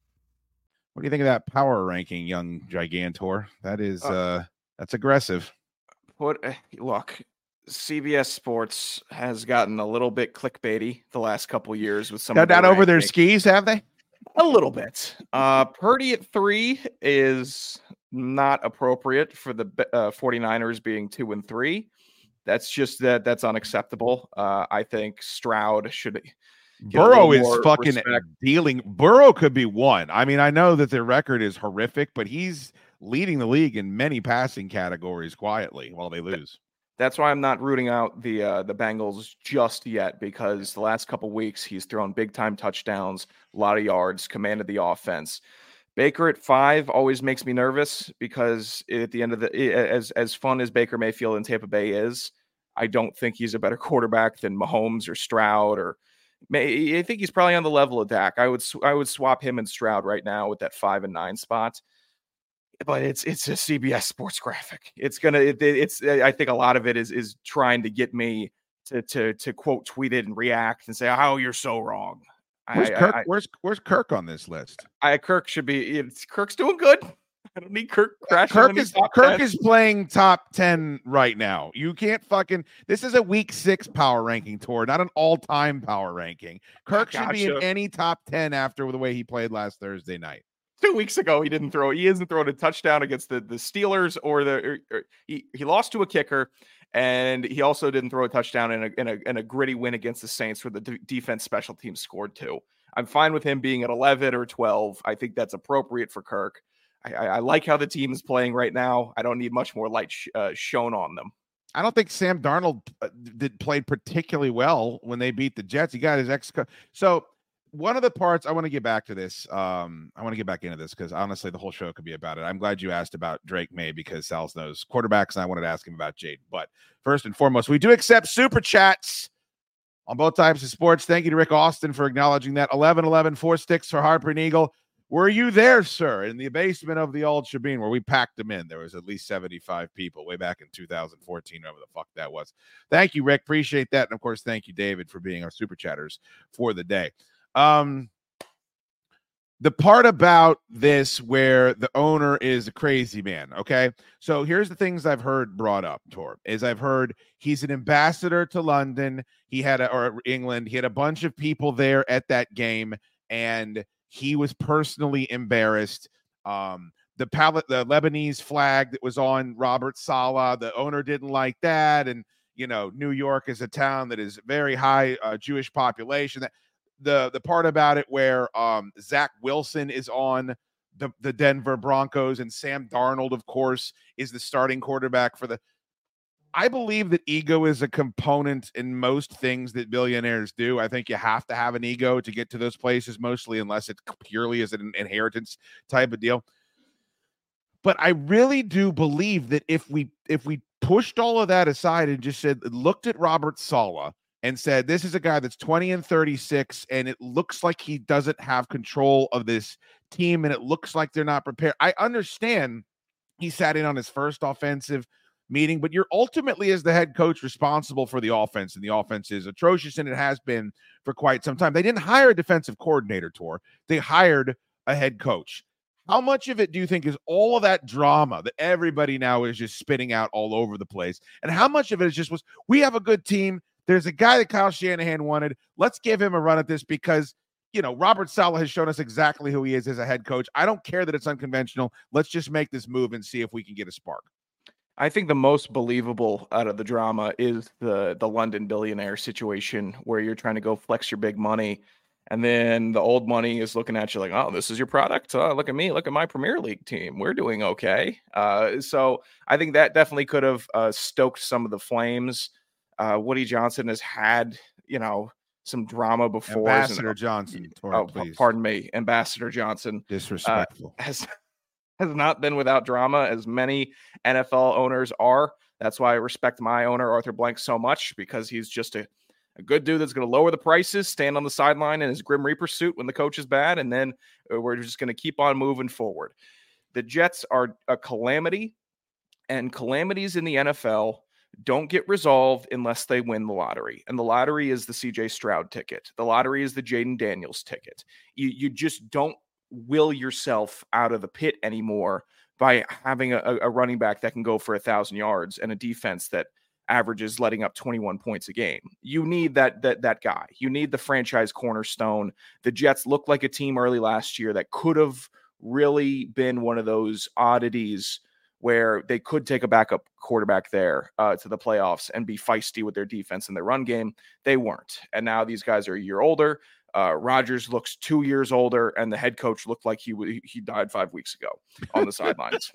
[SPEAKER 3] What do you think of that power ranking, young Gigantor? That is, uh, uh that's aggressive.
[SPEAKER 4] What, look, C B S Sports has gotten a little bit clickbaity the last couple years with some
[SPEAKER 3] Now,
[SPEAKER 4] of their
[SPEAKER 3] down over their
[SPEAKER 4] rankings.
[SPEAKER 3] skis, have they?
[SPEAKER 4] A little bit. Uh, Purdy at three is not appropriate for the uh, 49ers being two and three. That's just that that's unacceptable. Uh, I think Stroud should.
[SPEAKER 3] Burrow is fucking
[SPEAKER 4] respect.
[SPEAKER 3] dealing. Burrow could be one. I mean, I know that their record is horrific, but he's leading the league in many passing categories quietly while they lose.
[SPEAKER 4] That's why I'm not rooting out the uh, the Bengals just yet, because the last couple weeks he's thrown big time touchdowns, a lot of yards, commanded the offense. Baker at five always makes me nervous because at the end of the as as fun as Baker Mayfield in Tampa Bay is, I don't think he's a better quarterback than Mahomes or Stroud, or I think he's probably on the level of Dak. I would I would swap him and Stroud right now with that five and nine spot. But it's it's a C B S Sports graphic. It's gonna it, it's I think a lot of it is is trying to get me to to to quote tweet it and react and say, "Oh, you're so wrong."
[SPEAKER 3] Where's
[SPEAKER 4] I,
[SPEAKER 3] Kirk?
[SPEAKER 4] I,
[SPEAKER 3] where's where's Kirk on this list?
[SPEAKER 4] I Kirk should be. It's, Kirk's doing good. I don't need Kirk crashing.
[SPEAKER 3] Kirk is Kirk
[SPEAKER 4] ten.
[SPEAKER 3] is playing top ten right now. You can't fucking. This is a week six power ranking tour, not an all time power ranking. Kirk should be in
[SPEAKER 4] Gotcha.
[SPEAKER 3] any top ten after the way he played last Thursday night.
[SPEAKER 4] Two weeks ago, he didn't throw. He hasn't thrown a touchdown against the, the Steelers or the. Or, or he he lost to a kicker, and he also didn't throw a touchdown in a in a, in a gritty win against the Saints, where the d- defense special teams scored two. I'm fine with him being at eleven or twelve. I think that's appropriate for Kirk. I, I, I like how the team is playing right now. I don't need much more light sh- uh, shown on them.
[SPEAKER 3] I don't think Sam Darnold uh, did played particularly well when they beat the Jets. He got his ex. So. One of the parts I want to get back to this. Um, I want to get back into this because honestly, the whole show could be about it. I'm glad you asked about Drake May because Sal's knows quarterbacks, and I wanted to ask him about Jade. But first and foremost, we do accept super chats on both types of sports. Thank you to Rick Austin for acknowledging that. eleven eleven, four sticks for Harper and Eagle. Were you there, sir, in the basement of the old Shabine where we packed them in? There was at least seventy-five people way back in two thousand fourteen, whatever the fuck that was. Thank you, Rick. Appreciate that. And of course, thank you, David, for being our super chatters for the day. Um, the part about this where the owner is a crazy man. Okay. So here's the things I've heard brought up, Tor, is I've heard he's an ambassador to London. He had a, or England. He had a bunch of people there at that game and he was personally embarrassed. Um, the palette, the Lebanese flag that was on Robert Saleh, the owner didn't like that. And, you know, New York is a town that is very high uh, Jewish population. That, The the part about it where um, Zach Wilson is on the, the Denver Broncos and Sam Darnold, of course, is the starting quarterback for the. I believe that ego is a component in most things that billionaires do. I think you have to have an ego to get to those places, mostly unless it purely is an inheritance type of deal. But I really do believe that if we if we pushed all of that aside and just said, looked at Robert Saleh and said, this is a guy that's twenty and thirty-six, and it looks like he doesn't have control of this team, and it looks like they're not prepared. I understand he sat in on his first offensive meeting, but you're ultimately, as the head coach, responsible for the offense, and the offense is atrocious, and it has been for quite some time. They didn't hire a defensive coordinator, Tor. They hired a head coach. How much of it do you think is all of that drama that everybody now is just spitting out all over the place? And how much of it is just was, we have a good team. There's a guy that Kyle Shanahan wanted. Let's give him a run at this because, you know, Robert Saleh has shown us exactly who he is as a head coach. I don't care that it's unconventional. Let's just make this move and see if we can get a spark.
[SPEAKER 4] I think the most believable out of the drama is the the London billionaire situation where you're trying to go flex your big money. And then the old money is looking at you like, oh, this is your product. Oh, look at me. Look at my Premier League team. We're doing okay. Uh, so I think that definitely could have uh, stoked some of the flames. Uh, Woody Johnson has had, you know, some drama before.
[SPEAKER 3] Ambassador and, Johnson. Tor,
[SPEAKER 4] oh,
[SPEAKER 3] please.
[SPEAKER 4] Pardon me. Ambassador Johnson.
[SPEAKER 3] Disrespectful.
[SPEAKER 4] Uh, has, has not been without drama, as many N F L owners are. That's why I respect my owner, Arthur Blank, so much, because he's just a A good dude that's going to lower the prices, stand on the sideline in his Grim Reaper suit when the coach is bad, and then we're just going to keep on moving forward. The Jets are a calamity, and calamities in the N F L don't get resolved unless they win the lottery. And the lottery is the C J Stroud ticket. The lottery is the Jaden Daniels ticket. You, you just don't will yourself out of the pit anymore by having a, a running back that can go for a thousand yards and a defense that averages letting up twenty-one points a game. You need that that that guy. You need the franchise cornerstone. The Jets looked like a team early last year that could have really been one of those oddities where they could take a backup quarterback there uh, to the playoffs and be feisty with their defense and their run game. They weren't. And now these guys are a year older. Uh, Rodgers looks two years older, and the head coach looked like he w- he died five weeks ago on the sidelines.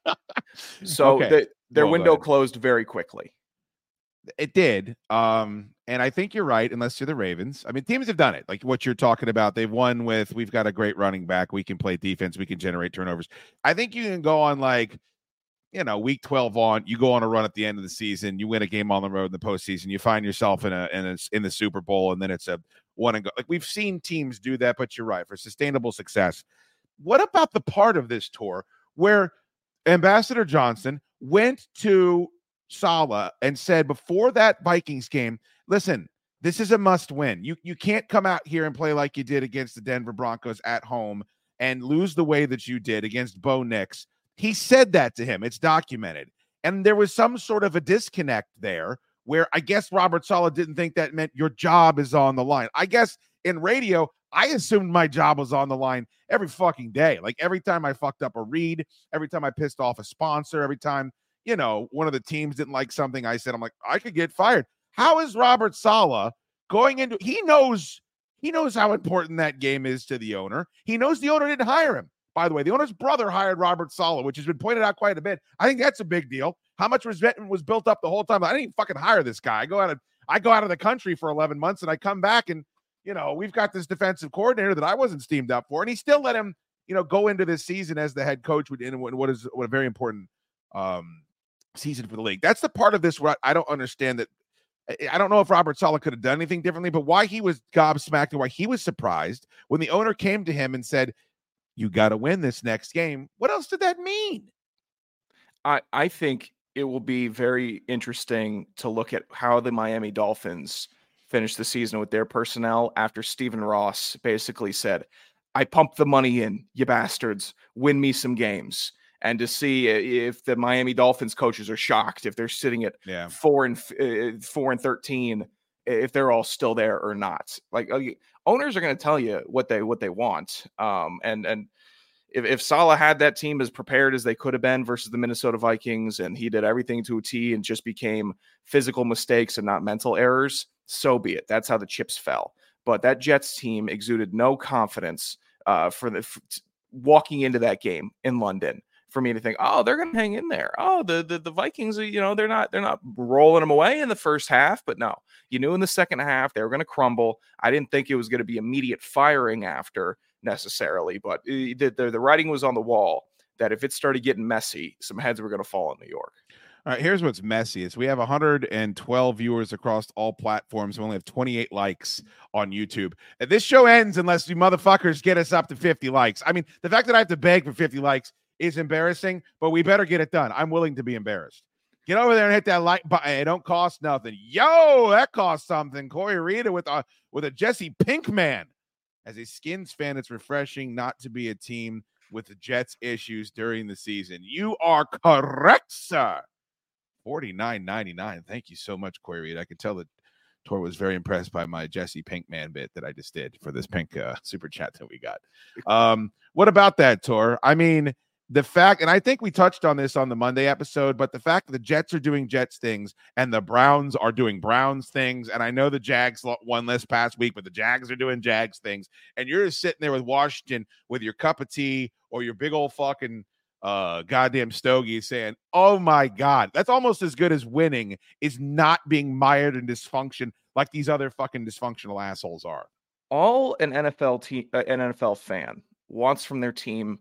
[SPEAKER 4] So
[SPEAKER 3] Okay.
[SPEAKER 4] the, their
[SPEAKER 3] Well,
[SPEAKER 4] window
[SPEAKER 3] go
[SPEAKER 4] closed very quickly.
[SPEAKER 3] It did. Um, and I think you're right, unless you're the Ravens. I mean, teams have done it. Like what you're talking about. They've won with, we've got a great running back. We can play defense. We can generate turnovers. I think you can go on like, you know, week twelve on, you go on a run at the end of the season. You win a game on the road in the postseason. You find yourself in a, in a, in the Super Bowl, and then it's a one and go. Like we've seen teams do that, but you're right, for sustainable success. What about the part of this tour where Ambassador Johnson went to Saleh and said before that Vikings game, listen, this is a must win. You you can't come out here and play like you did against the Denver Broncos at home and lose the way that you did against Bo Nix. He said that to him. It's documented. And there was some sort of a disconnect there where I guess Robert Saleh didn't think that meant your job is on the line. I guess in radio, I assumed my job was on the line every fucking day. Like every time I fucked up a read, every time I pissed off a sponsor, every time, you know, one of the teams didn't like something I said, I'm like, I could get fired. How is Robert Saleh going into, he knows, he knows how important that game is to the owner. He knows the owner didn't hire him. By the way, the owner's brother hired Robert Saleh, which has been pointed out quite a bit. I think that's a big deal. How much resentment was built up the whole time? I didn't even fucking hire this guy. I go out of, I go out of the country for eleven months and I come back and, you know, we've got this defensive coordinator that I wasn't steamed up for, and he still let him, you know, go into this season as the head coach in what is what a very important um, season for the league. That's the part of this where I don't understand that. I don't know if Robert Saleh could have done anything differently, but why he was gobsmacked and why he was surprised when the owner came to him and said, you got to win this next game. What else did that mean?
[SPEAKER 4] I, I think it will be very interesting to look at how the Miami Dolphins finish the season with their personnel after Stephen Ross basically said, I pumped the money in, you bastards, win me some games. And to see if the Miami Dolphins coaches are shocked, if they're sitting at
[SPEAKER 3] yeah.
[SPEAKER 4] four and uh, four and thirteen, if they're all still there or not. Like uh, owners are going to tell you what they what they want. Um, and and if, if Saleh had that team as prepared as they could have been versus the Minnesota Vikings, and he did everything to a T and just became physical mistakes and not mental errors, so be it. That's how the chips fell. But that Jets team exuded no confidence uh, for the for, walking into that game in London. For me to think, oh, they're going to hang in there. Oh, the, the the Vikings, you know, they're not they're not rolling them away in the first half. But no, you knew in the second half they were going to crumble. I didn't think it was going to be immediate firing after necessarily, but the, the the writing was on the wall that if it started getting messy, some heads were going to fall in New York.
[SPEAKER 3] All right, here's what's messy is we have one hundred twelve viewers across all platforms. We only have twenty-eight likes on YouTube. And this show ends unless you motherfuckers get us up to fifty likes. I mean, the fact that I have to beg for fifty likes is embarrassing, but we better get it done. I'm willing to be embarrassed. Get over there and hit that like button. It don't cost nothing. Yo, that costs something. Corey Rita with a with a Jesse Pinkman. As a Skins fan, it's refreshing not to be a team with the Jets issues during the season. You are correct, sir. forty-nine ninety-nine. Thank you so much, Corey Rita. I could tell that Tor was very impressed by my Jesse Pinkman bit that I just did for this pink uh, super chat that we got. Um, what about that, Tor? I mean, the fact, and I think we touched on this on the Monday episode, but the fact that the Jets are doing Jets things and the Browns are doing Browns things, and I know the Jags won this past week, but the Jags are doing Jags things, and you're just sitting there with Washington with your cup of tea or your big old fucking uh, goddamn stogie saying, oh my God, that's almost as good as winning is not being mired in dysfunction like these other fucking dysfunctional assholes are.
[SPEAKER 4] All an N F L team, uh, an N F L fan wants from their team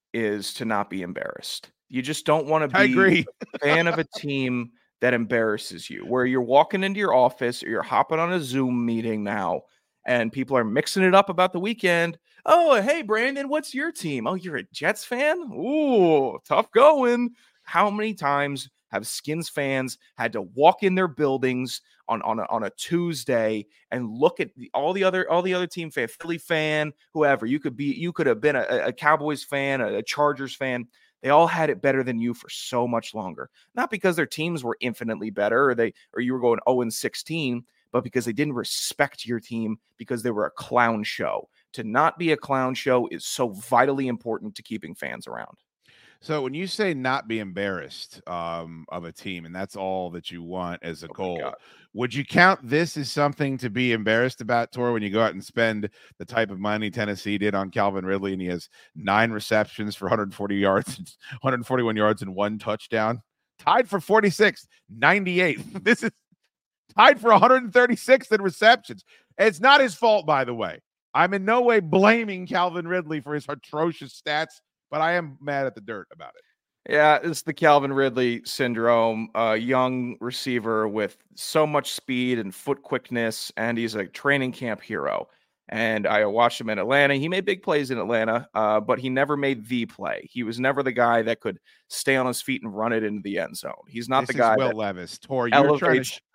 [SPEAKER 4] is to not be embarrassed. You just don't want to be
[SPEAKER 3] I agree.
[SPEAKER 4] a fan of a team that embarrasses you, where you're walking into your office or you're hopping on a Zoom meeting now and people are mixing it up about the weekend. Oh, hey, Brandon, what's your team? Oh, you're a Jets fan? Ooh, tough going. How many times have Skins fans had to walk in their buildings on, on, a, on a Tuesday and look at the, all the other all the other team fan, Philly fan, whoever. You could be, you could have been a, a Cowboys fan, a, a Chargers fan. They all had it better than you for so much longer. Not because their teams were infinitely better or they or you were going oh and sixteen, but because they didn't respect your team because they were a clown show. To not be a clown show is so vitally important to keeping fans around.
[SPEAKER 3] So when you say not be embarrassed um, of a team, and that's all that you want as a
[SPEAKER 4] Oh
[SPEAKER 3] goal, would you count this as something to be embarrassed about, Tor, when you go out and spend the type of money Tennessee did on Calvin Ridley and he has nine receptions for one hundred forty yards, one hundred forty-one yards and one touchdown, tied for forty-sixth, ninety-eighth. This is tied for one hundred thirty-sixth in receptions. It's not his fault, by the way. I'm in no way blaming Calvin Ridley for his atrocious stats, but I am mad at the dirt about it.
[SPEAKER 4] Yeah, it's the Calvin Ridley syndrome. A uh, young receiver with so much speed and foot quickness, and he's a training camp hero. And I watched him in Atlanta. He made big plays in Atlanta, uh, but he never made the play. He was never the guy that could stay on his feet and run it into the end zone. He's not
[SPEAKER 3] this
[SPEAKER 4] the guy.
[SPEAKER 3] Will
[SPEAKER 4] that
[SPEAKER 3] Levis, Tor, you're trying to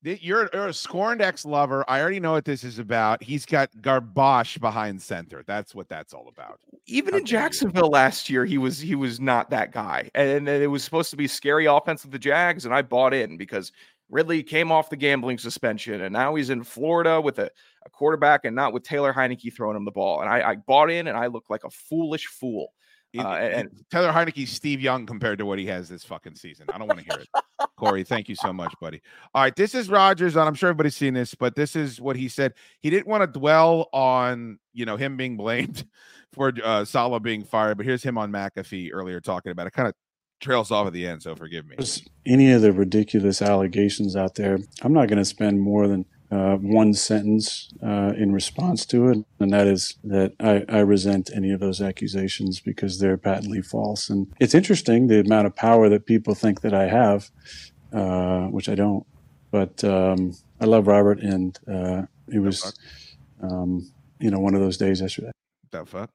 [SPEAKER 3] You're, you're a scorned ex-lover. I already know what this is about. He's got Garbosh behind center. That's what that's all about.
[SPEAKER 4] Even in Jacksonville last year, he was he was not that guy. And it was supposed to be scary offense with the Jags, and I bought in because Ridley came off the gambling suspension, and now he's in Florida with a, a quarterback and not with Taylor Heineke throwing him the ball. And I, I bought in, and I look like a foolish fool. Uh, and
[SPEAKER 3] Taylor Heineke's Steve Young compared to what he has this fucking season. I don't want to hear it. Corey, thank you so much, buddy. All right, this is Rodgers, and I'm sure everybody's seen this, but this is what he said. He didn't want to dwell on, you know, him being blamed for uh, Saleh being fired, but here's him on McAfee earlier talking about it. Kind of trails off at the end, so forgive me.
[SPEAKER 7] Any of the ridiculous allegations out there, I'm not going to spend more than Uh, one sentence uh, in response to it, and that is that I, I resent any of those accusations because they're patently false. And it's interesting the amount of power that people think that I have, uh, which I don't. But um, I love Robert, and uh, it was, um, you know, one of those days yesterday.
[SPEAKER 3] The fuck?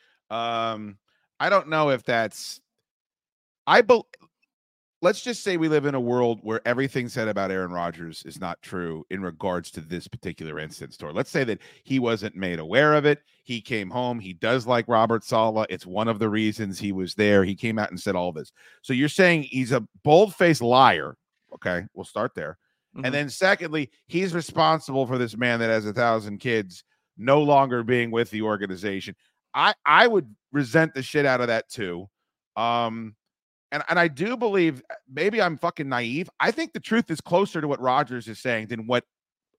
[SPEAKER 3] Um, I don't know if that's. I believe. Let's just say we live in a world where everything said about Aaron Rodgers is not true in regards to this particular instance. Or let's say that he wasn't made aware of it. He came home. He does like Robert Saleh. It's one of the reasons he was there. He came out and said all this. So you're saying he's a bold-faced liar. Okay, we'll start there. Mm-hmm. And then secondly, he's responsible for this man that has a thousand kids no longer being with the organization. I, I would resent the shit out of that too. Um, And and I do believe, maybe I'm fucking naive, I think the truth is closer to what Rodgers is saying than what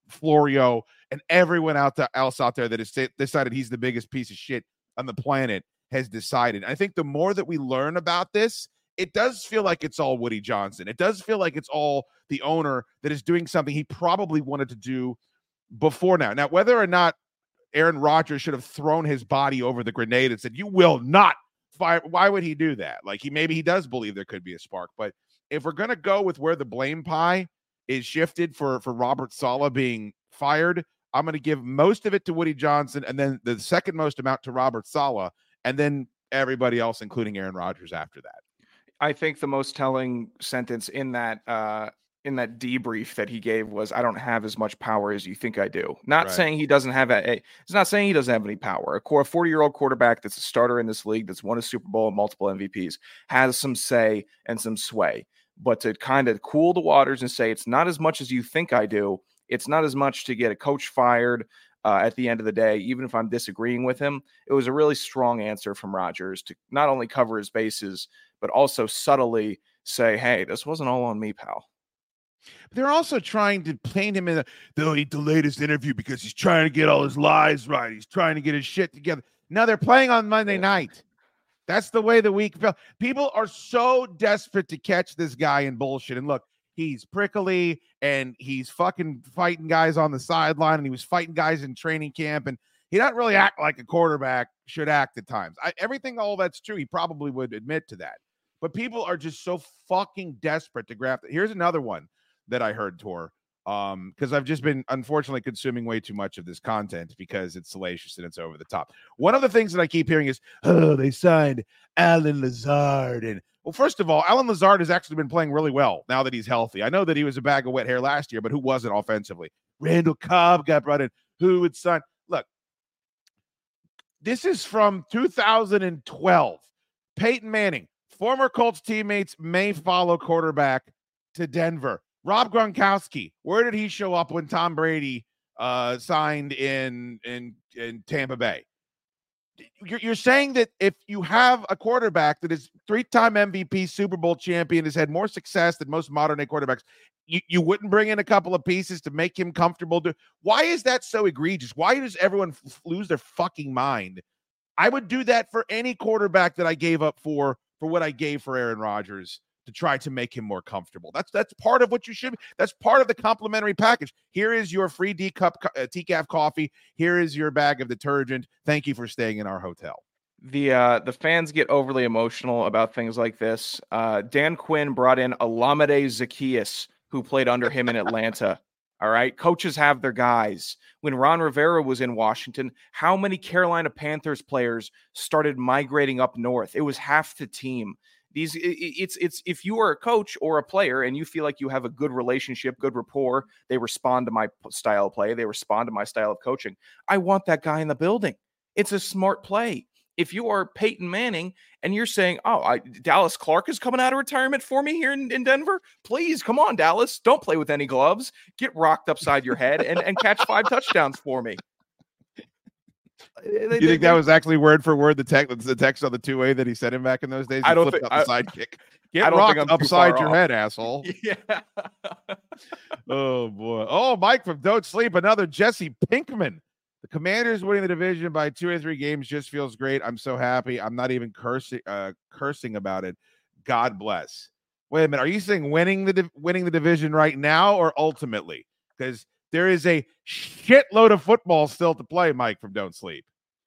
[SPEAKER 3] Florio and everyone out there, else out there that has decided he's the biggest piece of shit on the planet has decided. I think the more that we learn about this, it does feel like it's all Woody Johnson. It does feel like it's all the owner that is doing something he probably wanted to do before now. Now, whether or not Aaron Rodgers should have thrown his body over the grenade and said, "You will not fire," why would he do that? Like, he maybe he does believe there could be a spark. But if we're going to go with where the blame pie is shifted for, for Robert Saleh being fired, I'm going to give most of it to Woody Johnson and then the second most amount to Robert Saleh, and then everybody else, including Aaron Rodgers, after that.
[SPEAKER 4] I think the most telling sentence in that uh, in that debrief that he gave was, "I don't have as much power as you think I do." Not
[SPEAKER 3] Right.
[SPEAKER 4] saying he doesn't have a, a. It's not saying he doesn't have any power. A core forty-year-old quarterback that's a starter in this league, that's won a Super Bowl and multiple M V Ps, has some say and some sway. But to kind of cool the waters and say, it's not as much as you think I do. It's not as much to get a coach fired uh, at the end of the day, even if I'm disagreeing with him. It was a really strong answer from Rodgers to not only cover his bases, but also subtly say, "Hey, this wasn't all on me, pal."
[SPEAKER 3] They're also trying to paint him in the, they'll eat the latest interview because he's trying to get all his lies right. He's trying to get his shit together. No, they're playing on Monday yeah. night. That's the way the week felt. People are so desperate to catch this guy in bullshit. And look, he's prickly and he's fucking fighting guys on the sideline, and he was fighting guys in training camp, and he doesn't really act like a quarterback should act at times. I, everything, all that's true. He probably would admit to that. But people are just so fucking desperate to grab it. Here's another one that I heard, Tor, um, because I've just been unfortunately consuming way too much of this content because it's salacious and it's over the top. One of the things that I keep hearing is, oh, they signed Allen Lazard. And well, first of all, Allen Lazard has actually been playing really well now that he's healthy. I know that he was a bag of wet hair last year, but who wasn't offensively? Randall Cobb got brought in. Who would sign? Look, this is from two thousand twelve. Peyton Manning, former Colts teammates may follow quarterback to Denver. Rob Gronkowski, where did he show up when Tom Brady uh, signed in, in in Tampa Bay? You're, you're saying that if you have a quarterback that is three-time M V P, Super Bowl champion, has had more success than most modern-day quarterbacks, you, you wouldn't bring in a couple of pieces to make him comfortable? To, why is that so egregious? Why does everyone f- lose their fucking mind? I would do that for any quarterback that I gave up for, for what I gave for Aaron Rodgers, to try to make him more comfortable. That's that's part of what you should be. That's part of the complimentary package. Here is your free D-cup uh, decaf coffee. Here is your bag of detergent. Thank you for staying in our hotel.
[SPEAKER 4] The uh, the fans get overly emotional about things like this. Uh, Dan Quinn brought in Olamide Zaccheaus, who played under him in Atlanta. All right. Coaches have their guys. When Ron Rivera was in Washington, how many Carolina Panthers players started migrating up north? It was half the team. These it, it's it's if you are a coach or a player and you feel like you have a good relationship, good rapport, they respond to my style of play, they respond to my style of coaching. I want that guy in the building. It's a smart play. If you are Peyton Manning and you're saying, oh, I, Dallas Clark is coming out of retirement for me here in, in Denver, please come on, Dallas. Don't play with any gloves. Get rocked upside your head and, and catch five touchdowns for me.
[SPEAKER 3] You they, think they, that was actually word for word the text the text on the two-way that he sent him back in those days? He
[SPEAKER 4] I don't think
[SPEAKER 3] the
[SPEAKER 4] I,
[SPEAKER 3] sidekick. Get
[SPEAKER 4] I don't
[SPEAKER 3] rocked
[SPEAKER 4] think I'm
[SPEAKER 3] upside your
[SPEAKER 4] off.
[SPEAKER 3] head, asshole.
[SPEAKER 4] Yeah.
[SPEAKER 3] Oh boy. Oh, Mike from Don't Sleep. Another Jesse Pinkman. The Commanders winning the division by two or three games just feels great. I'm so happy. I'm not even cursing uh, cursing about it. God bless. Wait a minute. Are you saying winning the di- winning the division right now or ultimately? Because there is a shitload of football still to play, Mike from Don't Sleep.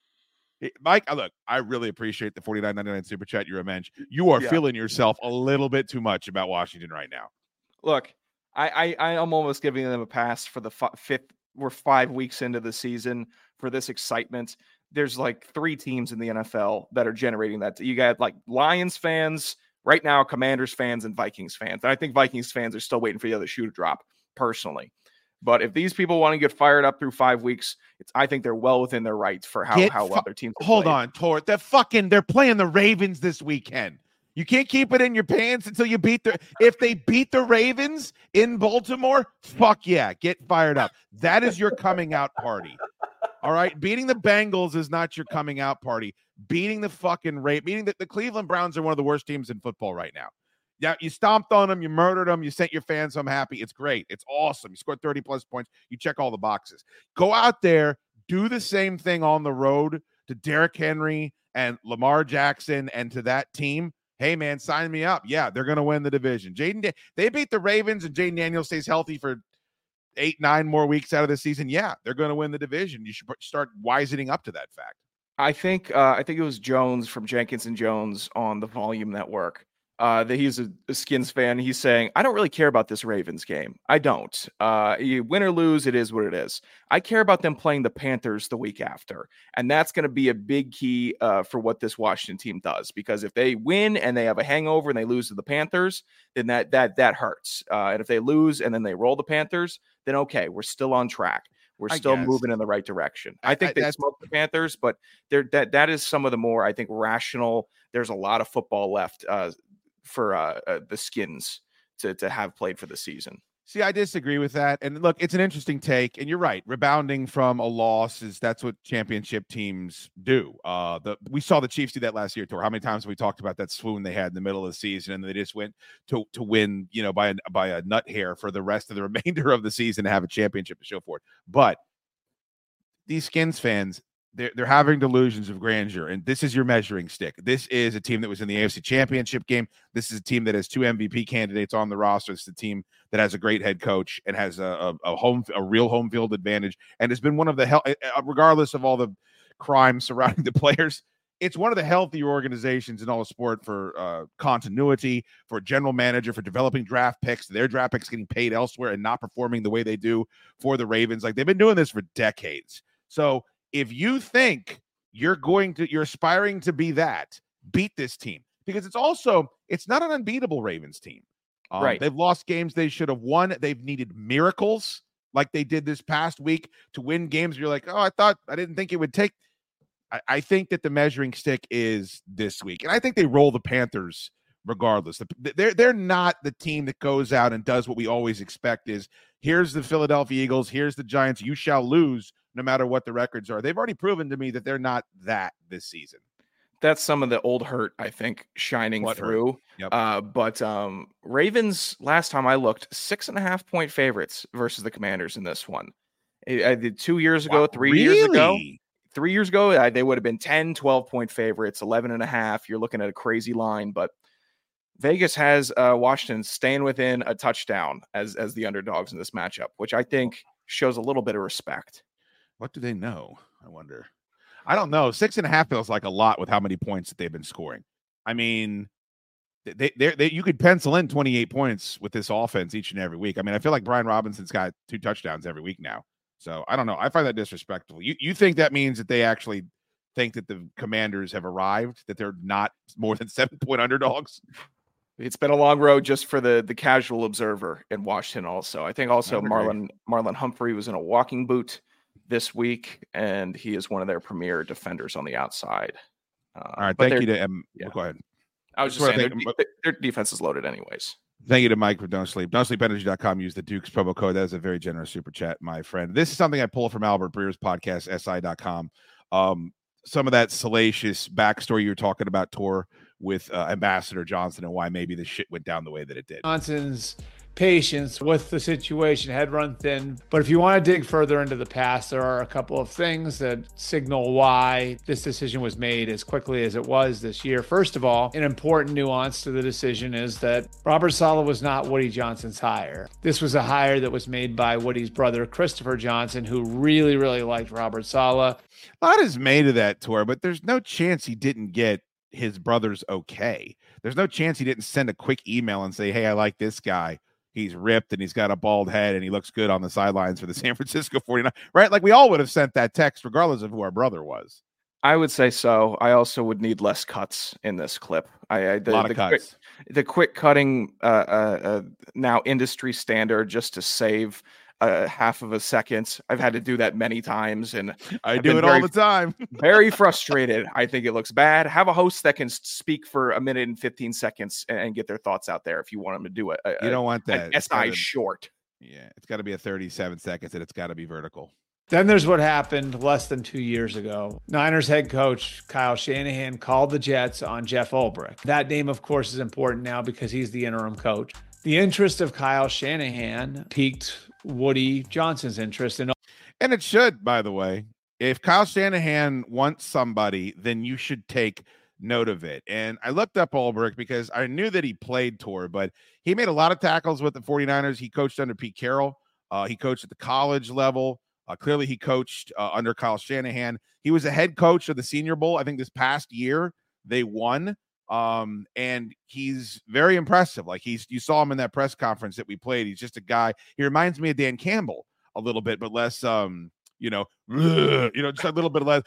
[SPEAKER 3] Mike, look, I really appreciate the forty-nine ninety-nine super chat, your revenge. You are yeah. feeling yourself a little bit too much about Washington right now.
[SPEAKER 4] Look, I, I, I am almost giving them a pass for the f- fifth. We're five weeks into the season for this excitement. There's like three teams in the N F L that are generating that. You got like Lions fans right now, Commanders fans, and Vikings fans. And I think Vikings fans are still waiting for the other shoe to drop, personally. But if these people want to get fired up through five weeks, it's I think they're well within their rights for how, how well fu- their teams.
[SPEAKER 3] Hold
[SPEAKER 4] played.
[SPEAKER 3] on, Tor. They're fucking. They're playing the Ravens this weekend. You can't keep it in your pants until you beat the. If they beat the Ravens in Baltimore, fuck yeah, get fired up. That is your coming out party. All right, beating the Bengals is not your coming out party. Beating the fucking Ravens, beating the, the Cleveland Browns are one of the worst teams in football right now. Yeah, you stomped on them, you murdered them, you sent your fans home happy. It's great. It's awesome. You scored thirty plus points. You check all the boxes. Go out there, do the same thing on the road to Derrick Henry and Lamar Jackson and to that team. Hey, man, sign me up. Yeah, they're going to win the division. Jaden, da- they beat the Ravens and Jaden Daniels stays healthy for eight, nine more weeks out of the season. Yeah, they're going to win the division. You should start wisening up to that fact.
[SPEAKER 4] I think uh, I think it was Jones from Jenkins and Jones on the Volume Network. Uh, that he's a, a Skins fan. He's saying, I don't really care about this Ravens game. I don't. Uh, you win or lose, it is what it is. I care about them playing the Panthers the week after. And that's going to be a big key uh, for what this Washington team does. Because if they win and they have a hangover and they lose to the Panthers, then that that that hurts. Uh, and if they lose and then they roll the Panthers, then okay, we're still on track. We're still moving in the right direction. I think I, they smoked the Panthers, but there that that is some of the more, I think, rational. There's a lot of football left uh, for uh, uh, the Skins to to have played for the season.
[SPEAKER 3] See, I disagree with that. And look, it's an interesting take. And you're right. Rebounding from a loss is that's what championship teams do. Uh, the we saw the Chiefs do that last year, Tor. How many times have we talked about that swoon they had in the middle of the season and they just went to to win, you know, by a, by a nut hair for the rest of the remainder of the season to have a championship to show for it. But these Skins fans, they're, they're having delusions of grandeur, and this is your measuring stick. This is a team that was in the A F C Championship game. This is a team that has two M V P candidates on the roster. It's a team that has a great head coach and has a, a, a home, a real home field advantage, and has been one of the hell, regardless of all the crime surrounding the players. It's one of the healthier organizations in all of sport for uh, continuity, for a general manager, for developing draft picks. Their draft picks getting paid elsewhere and not performing the way they do for the Ravens. Like, they've been doing this for decades. So if you think you're going to, you're aspiring to be that, beat this team, because it's also, it's not an unbeatable Ravens team. Um,
[SPEAKER 4] right.
[SPEAKER 3] They've lost games they should have won. They've needed miracles like they did this past week to win games. You're like, oh, I thought, I didn't think it would take. I, I think that the measuring stick is this week. And I think they roll the Panthers regardless. The, they're, they're not the team that goes out and does what we always expect is, here's the Philadelphia Eagles, here's the Giants, you shall lose no matter what the records are. They've already proven to me that they're not that this season.
[SPEAKER 4] That's some of the old hurt, I think, shining what through.
[SPEAKER 3] Yep.
[SPEAKER 4] Uh, but um, Ravens, last time I looked, six and a half point favorites versus the Commanders in this one. I, I did two years ago,
[SPEAKER 3] wow,
[SPEAKER 4] three
[SPEAKER 3] really?
[SPEAKER 4] years ago. Three years ago, I, they would have been ten, twelve point favorites, eleven and a half. You're looking at a crazy line, but Vegas has uh, Washington staying within a touchdown as, as the underdogs in this matchup, which I think shows a little bit of respect.
[SPEAKER 3] What do they know? I wonder. I don't know. Six and a half feels like a lot with how many points that they've been scoring. I mean, they, they, they, you could pencil in twenty-eight points with this offense each and every week. I mean, I feel like Brian Robinson's got two touchdowns every week now. So I don't know. I find that disrespectful. You you think that means that they actually think that the Commanders have arrived, that they're not more than seven point underdogs?
[SPEAKER 4] It's been a long road just for the the casual observer in Washington also. I think also Marlon Marlon Humphrey was in a walking boot this week, and he is one of their premier defenders on the outside. Uh,
[SPEAKER 3] All right, thank you to um, yeah. Go ahead.
[SPEAKER 4] I was just saying, their, de- their defense is loaded anyways.
[SPEAKER 3] Thank you to Mike for Don't Sleep. Don't Sleep Energy dot com. Use the Dukes promo code. That is a very generous super chat, my friend. This is something I pulled from Albert Breer's podcast, S I dot com. Um, some of that salacious backstory you were talking about, Tor, with uh, Ambassador Johnson and why maybe the shit went down the way that it did.
[SPEAKER 8] Johnson's patience with the situation had run thin. But if you want to dig further into the past, there are a couple of things that signal why this decision was made as quickly as it was this year. First of all, an important nuance to the decision is that Robert Saleh was not Woody Johnson's hire. This was a hire that was made by Woody's brother, Christopher Johnson, who really, really liked Robert Saleh.
[SPEAKER 3] A lot is made of that, Tor, but there's no chance he didn't get his brother's okay. There's no chance he didn't send a quick email and say, hey, I like this guy. He's ripped and he's got a bald head and he looks good on the sidelines for the San Francisco forty-niners, right? Like we all would have sent that text regardless of who our brother was.
[SPEAKER 4] I would say so. I also would need less cuts in this clip. I, I the,
[SPEAKER 3] a lot
[SPEAKER 4] the
[SPEAKER 3] of cuts.
[SPEAKER 4] Quick, the quick cutting, uh, uh, uh, now industry standard, just to save a half of a second. I've had to do that many times, and
[SPEAKER 3] I
[SPEAKER 4] I've
[SPEAKER 3] do it
[SPEAKER 4] very,
[SPEAKER 3] all the time.
[SPEAKER 4] Very frustrated. I think it looks bad. Have a host that can speak for a minute and fifteen seconds and, and get their thoughts out there. If you want them to do it,
[SPEAKER 3] you don't want that.
[SPEAKER 4] S I short.
[SPEAKER 3] Yeah, it's got to be a thirty-seven seconds, and it's got to be vertical.
[SPEAKER 8] Then there's what happened less than two years ago. Niners head coach Kyle Shanahan called the Jets on Jeff Ulbrich. That name, of course, is important now because he's the interim coach. The interest of Kyle Shanahan piqued Woody Johnson's interest. In-
[SPEAKER 3] and it should, by the way. If Kyle Shanahan wants somebody, then you should take note of it. And I looked up Ulbrich because I knew that he played Tor, but he made a lot of tackles with the forty-niners. He coached under Pete Carroll. Uh, he coached at the college level. Uh, clearly, he coached uh, under Kyle Shanahan. He was a head coach of the Senior Bowl. I think this past year they won. Um, and he's very impressive. Like he's, you saw him in that press conference that we played. He's just a guy. He reminds me of Dan Campbell a little bit, but less, um, you know, you know, just a little bit less,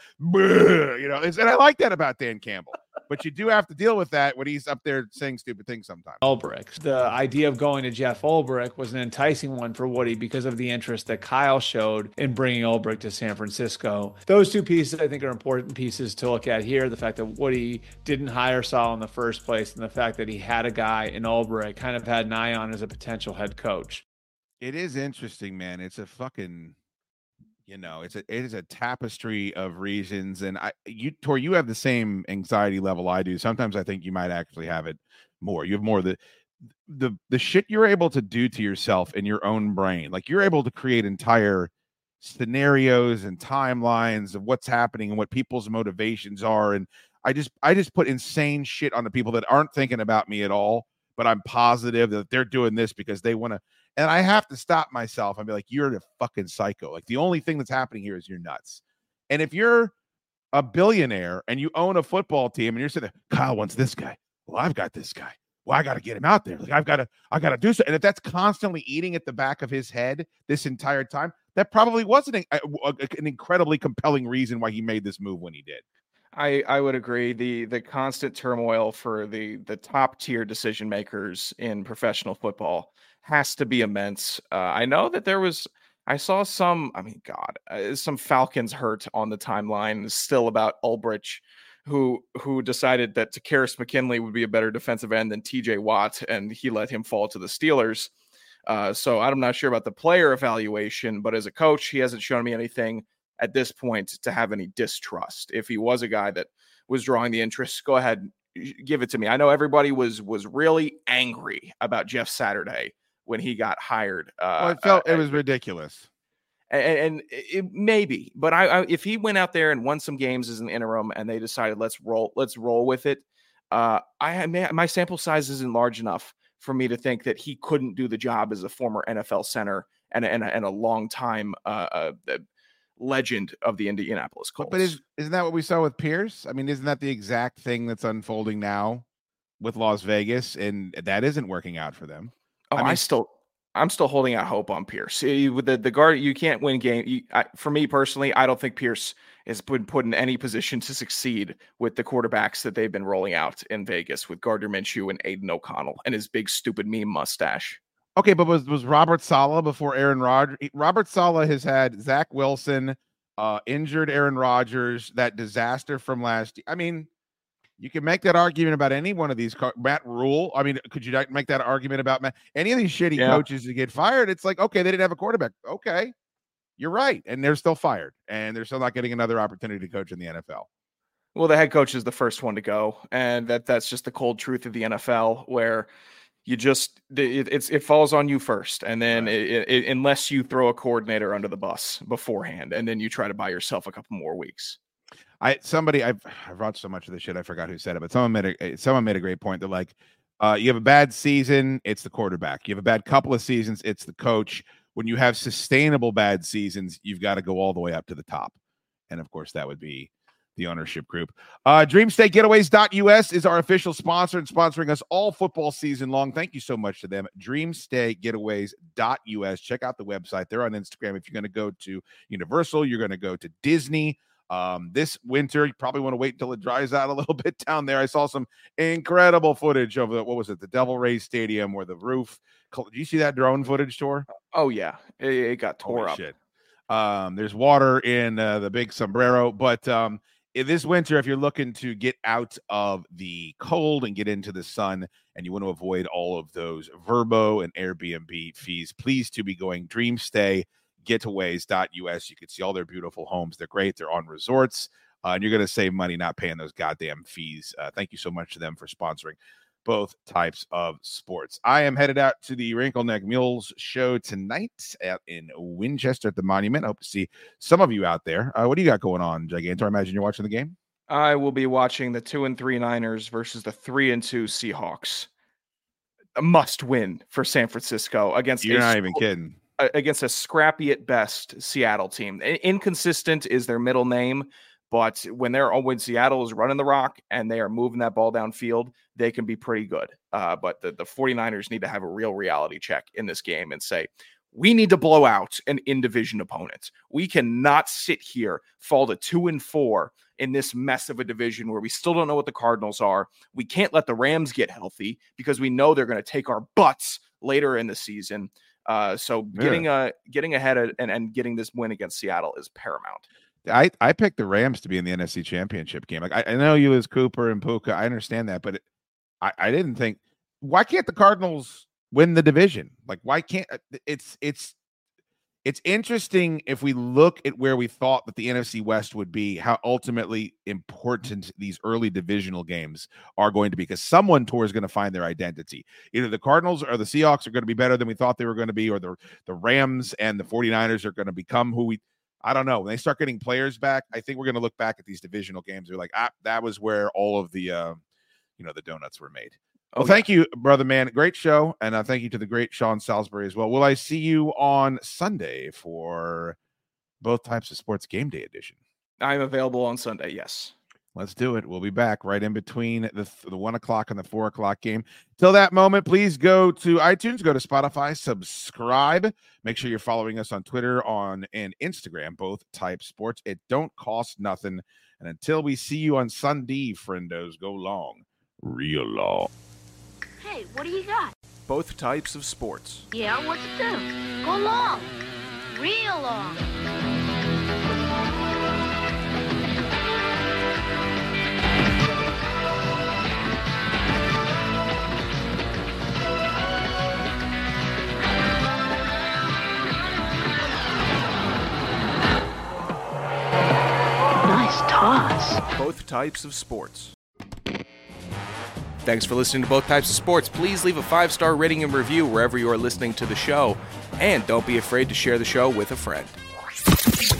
[SPEAKER 3] you know, and I like that about Dan Campbell, but you do have to deal with that when he's up there saying stupid things sometimes.
[SPEAKER 8] Ulbrich. The idea of going to Jeff Ulbrich was an enticing one for Woody because of the interest that Kyle showed in bringing Ulbrich to San Francisco. Those two pieces, I think, are important pieces to look at here. The fact that Woody didn't hire Saleh in the first place and the fact that he had a guy in Ulbrich kind of had an eye on as a potential head coach.
[SPEAKER 3] It is interesting, man. It's a fucking... You know, it's a it is a tapestry of reasons, and I you Tor, you have the same anxiety level I do. Sometimes I think you might actually have it more. You have more the the the shit you're able to do to yourself in your own brain. Like you're able to create entire scenarios and timelines of what's happening and what people's motivations are. And I just I just put insane shit on the people that aren't thinking about me at all, but I'm positive that they're doing this because they want to. And I have to stop myself and be like, you're a fucking psycho. Like the only thing that's happening here is you're nuts. And if you're a billionaire and you own a football team and you're sitting there, Kyle wants this guy. Well, I've got this guy. Well, I got to get him out there. Like I've got to, I got to do so. And if that's constantly eating at the back of his head this entire time, that probably wasn't a, a, an incredibly compelling reason why he made this move when he did.
[SPEAKER 4] I, I would agree. The the constant turmoil for the the top tier decision makers in professional football has to be immense. Uh, I know that there was, I saw some, I mean, God, uh, some Falcons hurt on the timeline still about Ulbrich, who who decided that Takkarist McKinley would be a better defensive end than T J Watt, and he let him fall to the Steelers. Uh, so I'm not sure about the player evaluation, but as a coach, he hasn't shown me anything at this point to have any distrust. If he was a guy that was drawing the interest, go ahead, give it to me. I know everybody was was really angry about Jeff Saturday when he got hired. Uh,
[SPEAKER 3] well, it felt
[SPEAKER 4] uh,
[SPEAKER 3] it was ridiculous.
[SPEAKER 4] And, and it, maybe, but I, I, if he went out there and won some games as an interim, and they decided let's roll, let's roll with it. Uh, I my sample size isn't large enough for me to think that he couldn't do the job as a former N F L center and and, and a long time uh, uh, legend of the Indianapolis Colts.
[SPEAKER 3] But, but is, isn't that what we saw with Pierce? I mean, isn't that the exact thing that's unfolding now with Las Vegas? And that isn't working out for them.
[SPEAKER 4] Oh, I, mean, I still, I'm still holding out hope on Pierce. See, with the, the guard, you can't win game. You, I, for me personally, I don't think Pierce has been put in any position to succeed with the quarterbacks that they've been rolling out in Vegas with Gardner Minshew and Aiden O'Connell and his big stupid meme mustache.
[SPEAKER 3] Okay, but was was Robert Saleh before Aaron Rodgers? Robert Saleh has had Zach Wilson, uh, injured Aaron Rodgers, that disaster from last year. I mean, you can make that argument about any one of these. Matt Rule. I mean, could you not make that argument about Matt? Any of these shitty yeah. coaches that get fired? It's like, okay, they didn't have a quarterback. Okay, you're right, and they're still fired, and they're still not getting another opportunity to coach in the N F L.
[SPEAKER 4] Well, the head coach is the first one to go, and that that's just the cold truth of the N F L, where you just it, it's it falls on you first, and then right. it, it, unless you throw a coordinator under the bus beforehand, and then you try to buy yourself a couple more weeks.
[SPEAKER 3] I somebody I've I've watched so much of this shit I forgot who said it, but someone made a someone made a great point that like uh, you have a bad season, it's the quarterback. You have a bad couple of seasons, it's the coach. When you have sustainable bad seasons, you've got to go all the way up to the top, and of course that would be the ownership group. Uh, Dream State Getaways dot U S is our official sponsor and sponsoring us all football season long. Thank you so much to them. Dream State Getaways dot U S. Check out the website. They're on Instagram. If you're going to go to Universal, you're going to go to Disney. Um, this winter, you probably want to wait until it dries out a little bit down there. I saw some incredible footage of the, what was it, the Devil Rays Stadium where the roof. Did you see that drone footage, Tor?
[SPEAKER 4] Oh, yeah. It, it got tore
[SPEAKER 3] Holy
[SPEAKER 4] up.
[SPEAKER 3] Shit. Um, there's water in uh, the big sombrero, but um, in this winter, if you're looking to get out of the cold and get into the sun and you want to avoid all of those Vrbo and Airbnb fees, please to be going Dream Stay Getaways dot U S. You can see all their beautiful homes. They're great. They're on resorts, uh, and you're going to save money not paying those goddamn fees. Uh, thank you so much to them for sponsoring both types of sports. I am headed out to the Wrinkle Neck Mules show tonight out in Winchester at the Monument. I hope to see some of you out there. Uh, what do you got going on, Gigantor? I imagine you're watching the game.
[SPEAKER 4] I will be watching the two and three Niners versus the three and two Seahawks. A must win for San Francisco against.
[SPEAKER 3] You're not even kidding.
[SPEAKER 4] Against a scrappy at best Seattle team. Inconsistent is their middle name, but when they're when Seattle is running the rock and they are moving that ball downfield, they can be pretty good. Uh, but the, the 49ers need to have a real reality check in this game and say, we need to blow out an in-division opponent. We cannot sit here, fall to two and four in this mess of a division where we still don't know what the Cardinals are. We can't let the Rams get healthy because we know they're going to take our butts later in the season. Uh, so getting yeah. uh getting ahead of, and, and getting this win against Seattle is paramount.
[SPEAKER 3] I, I picked the Rams to be in the N F C Championship game. Like I, I know you lose Cooper and Puka. I understand that, but it, I, I didn't think, why can't the Cardinals win the division? Like, why can't it's it's it's interesting if we look at where we thought that the N F C West would be, how ultimately important these early divisional games are going to be, because someone Tor is going to find their identity. Either the Cardinals or the Seahawks are going to be better than we thought they were going to be, or the, the Rams and the 49ers are going to become who we, I don't know. When they start getting players back, I think we're going to look back at these divisional games. We're like, ah, that was where all of the, uh, you know, the donuts were made. Well, oh, thank yeah. you, brother man. Great show. And uh, thank you to the great Sean Salisbury as well. Will I see you on Sunday for both types of sports game day edition?
[SPEAKER 4] I'm available on Sunday. Yes.
[SPEAKER 3] Let's do it. We'll be back right in between the, the one o'clock and the four o'clock game. Till that moment, please go to iTunes, go to Spotify, subscribe. Make sure you're following us on Twitter on and Instagram, both type sports. It don't cost nothing. And until we see you on Sunday, friendos, go long, real long.
[SPEAKER 9] Hey, what do you got?
[SPEAKER 4] Both types of sports.
[SPEAKER 9] Yeah, what's it do? Go long. Real long. Nice toss.
[SPEAKER 4] Both types of sports. Thanks for listening to Both Types of Sports. Please leave a five-star rating and review wherever you are listening to the show. And don't be afraid to share the show with a friend.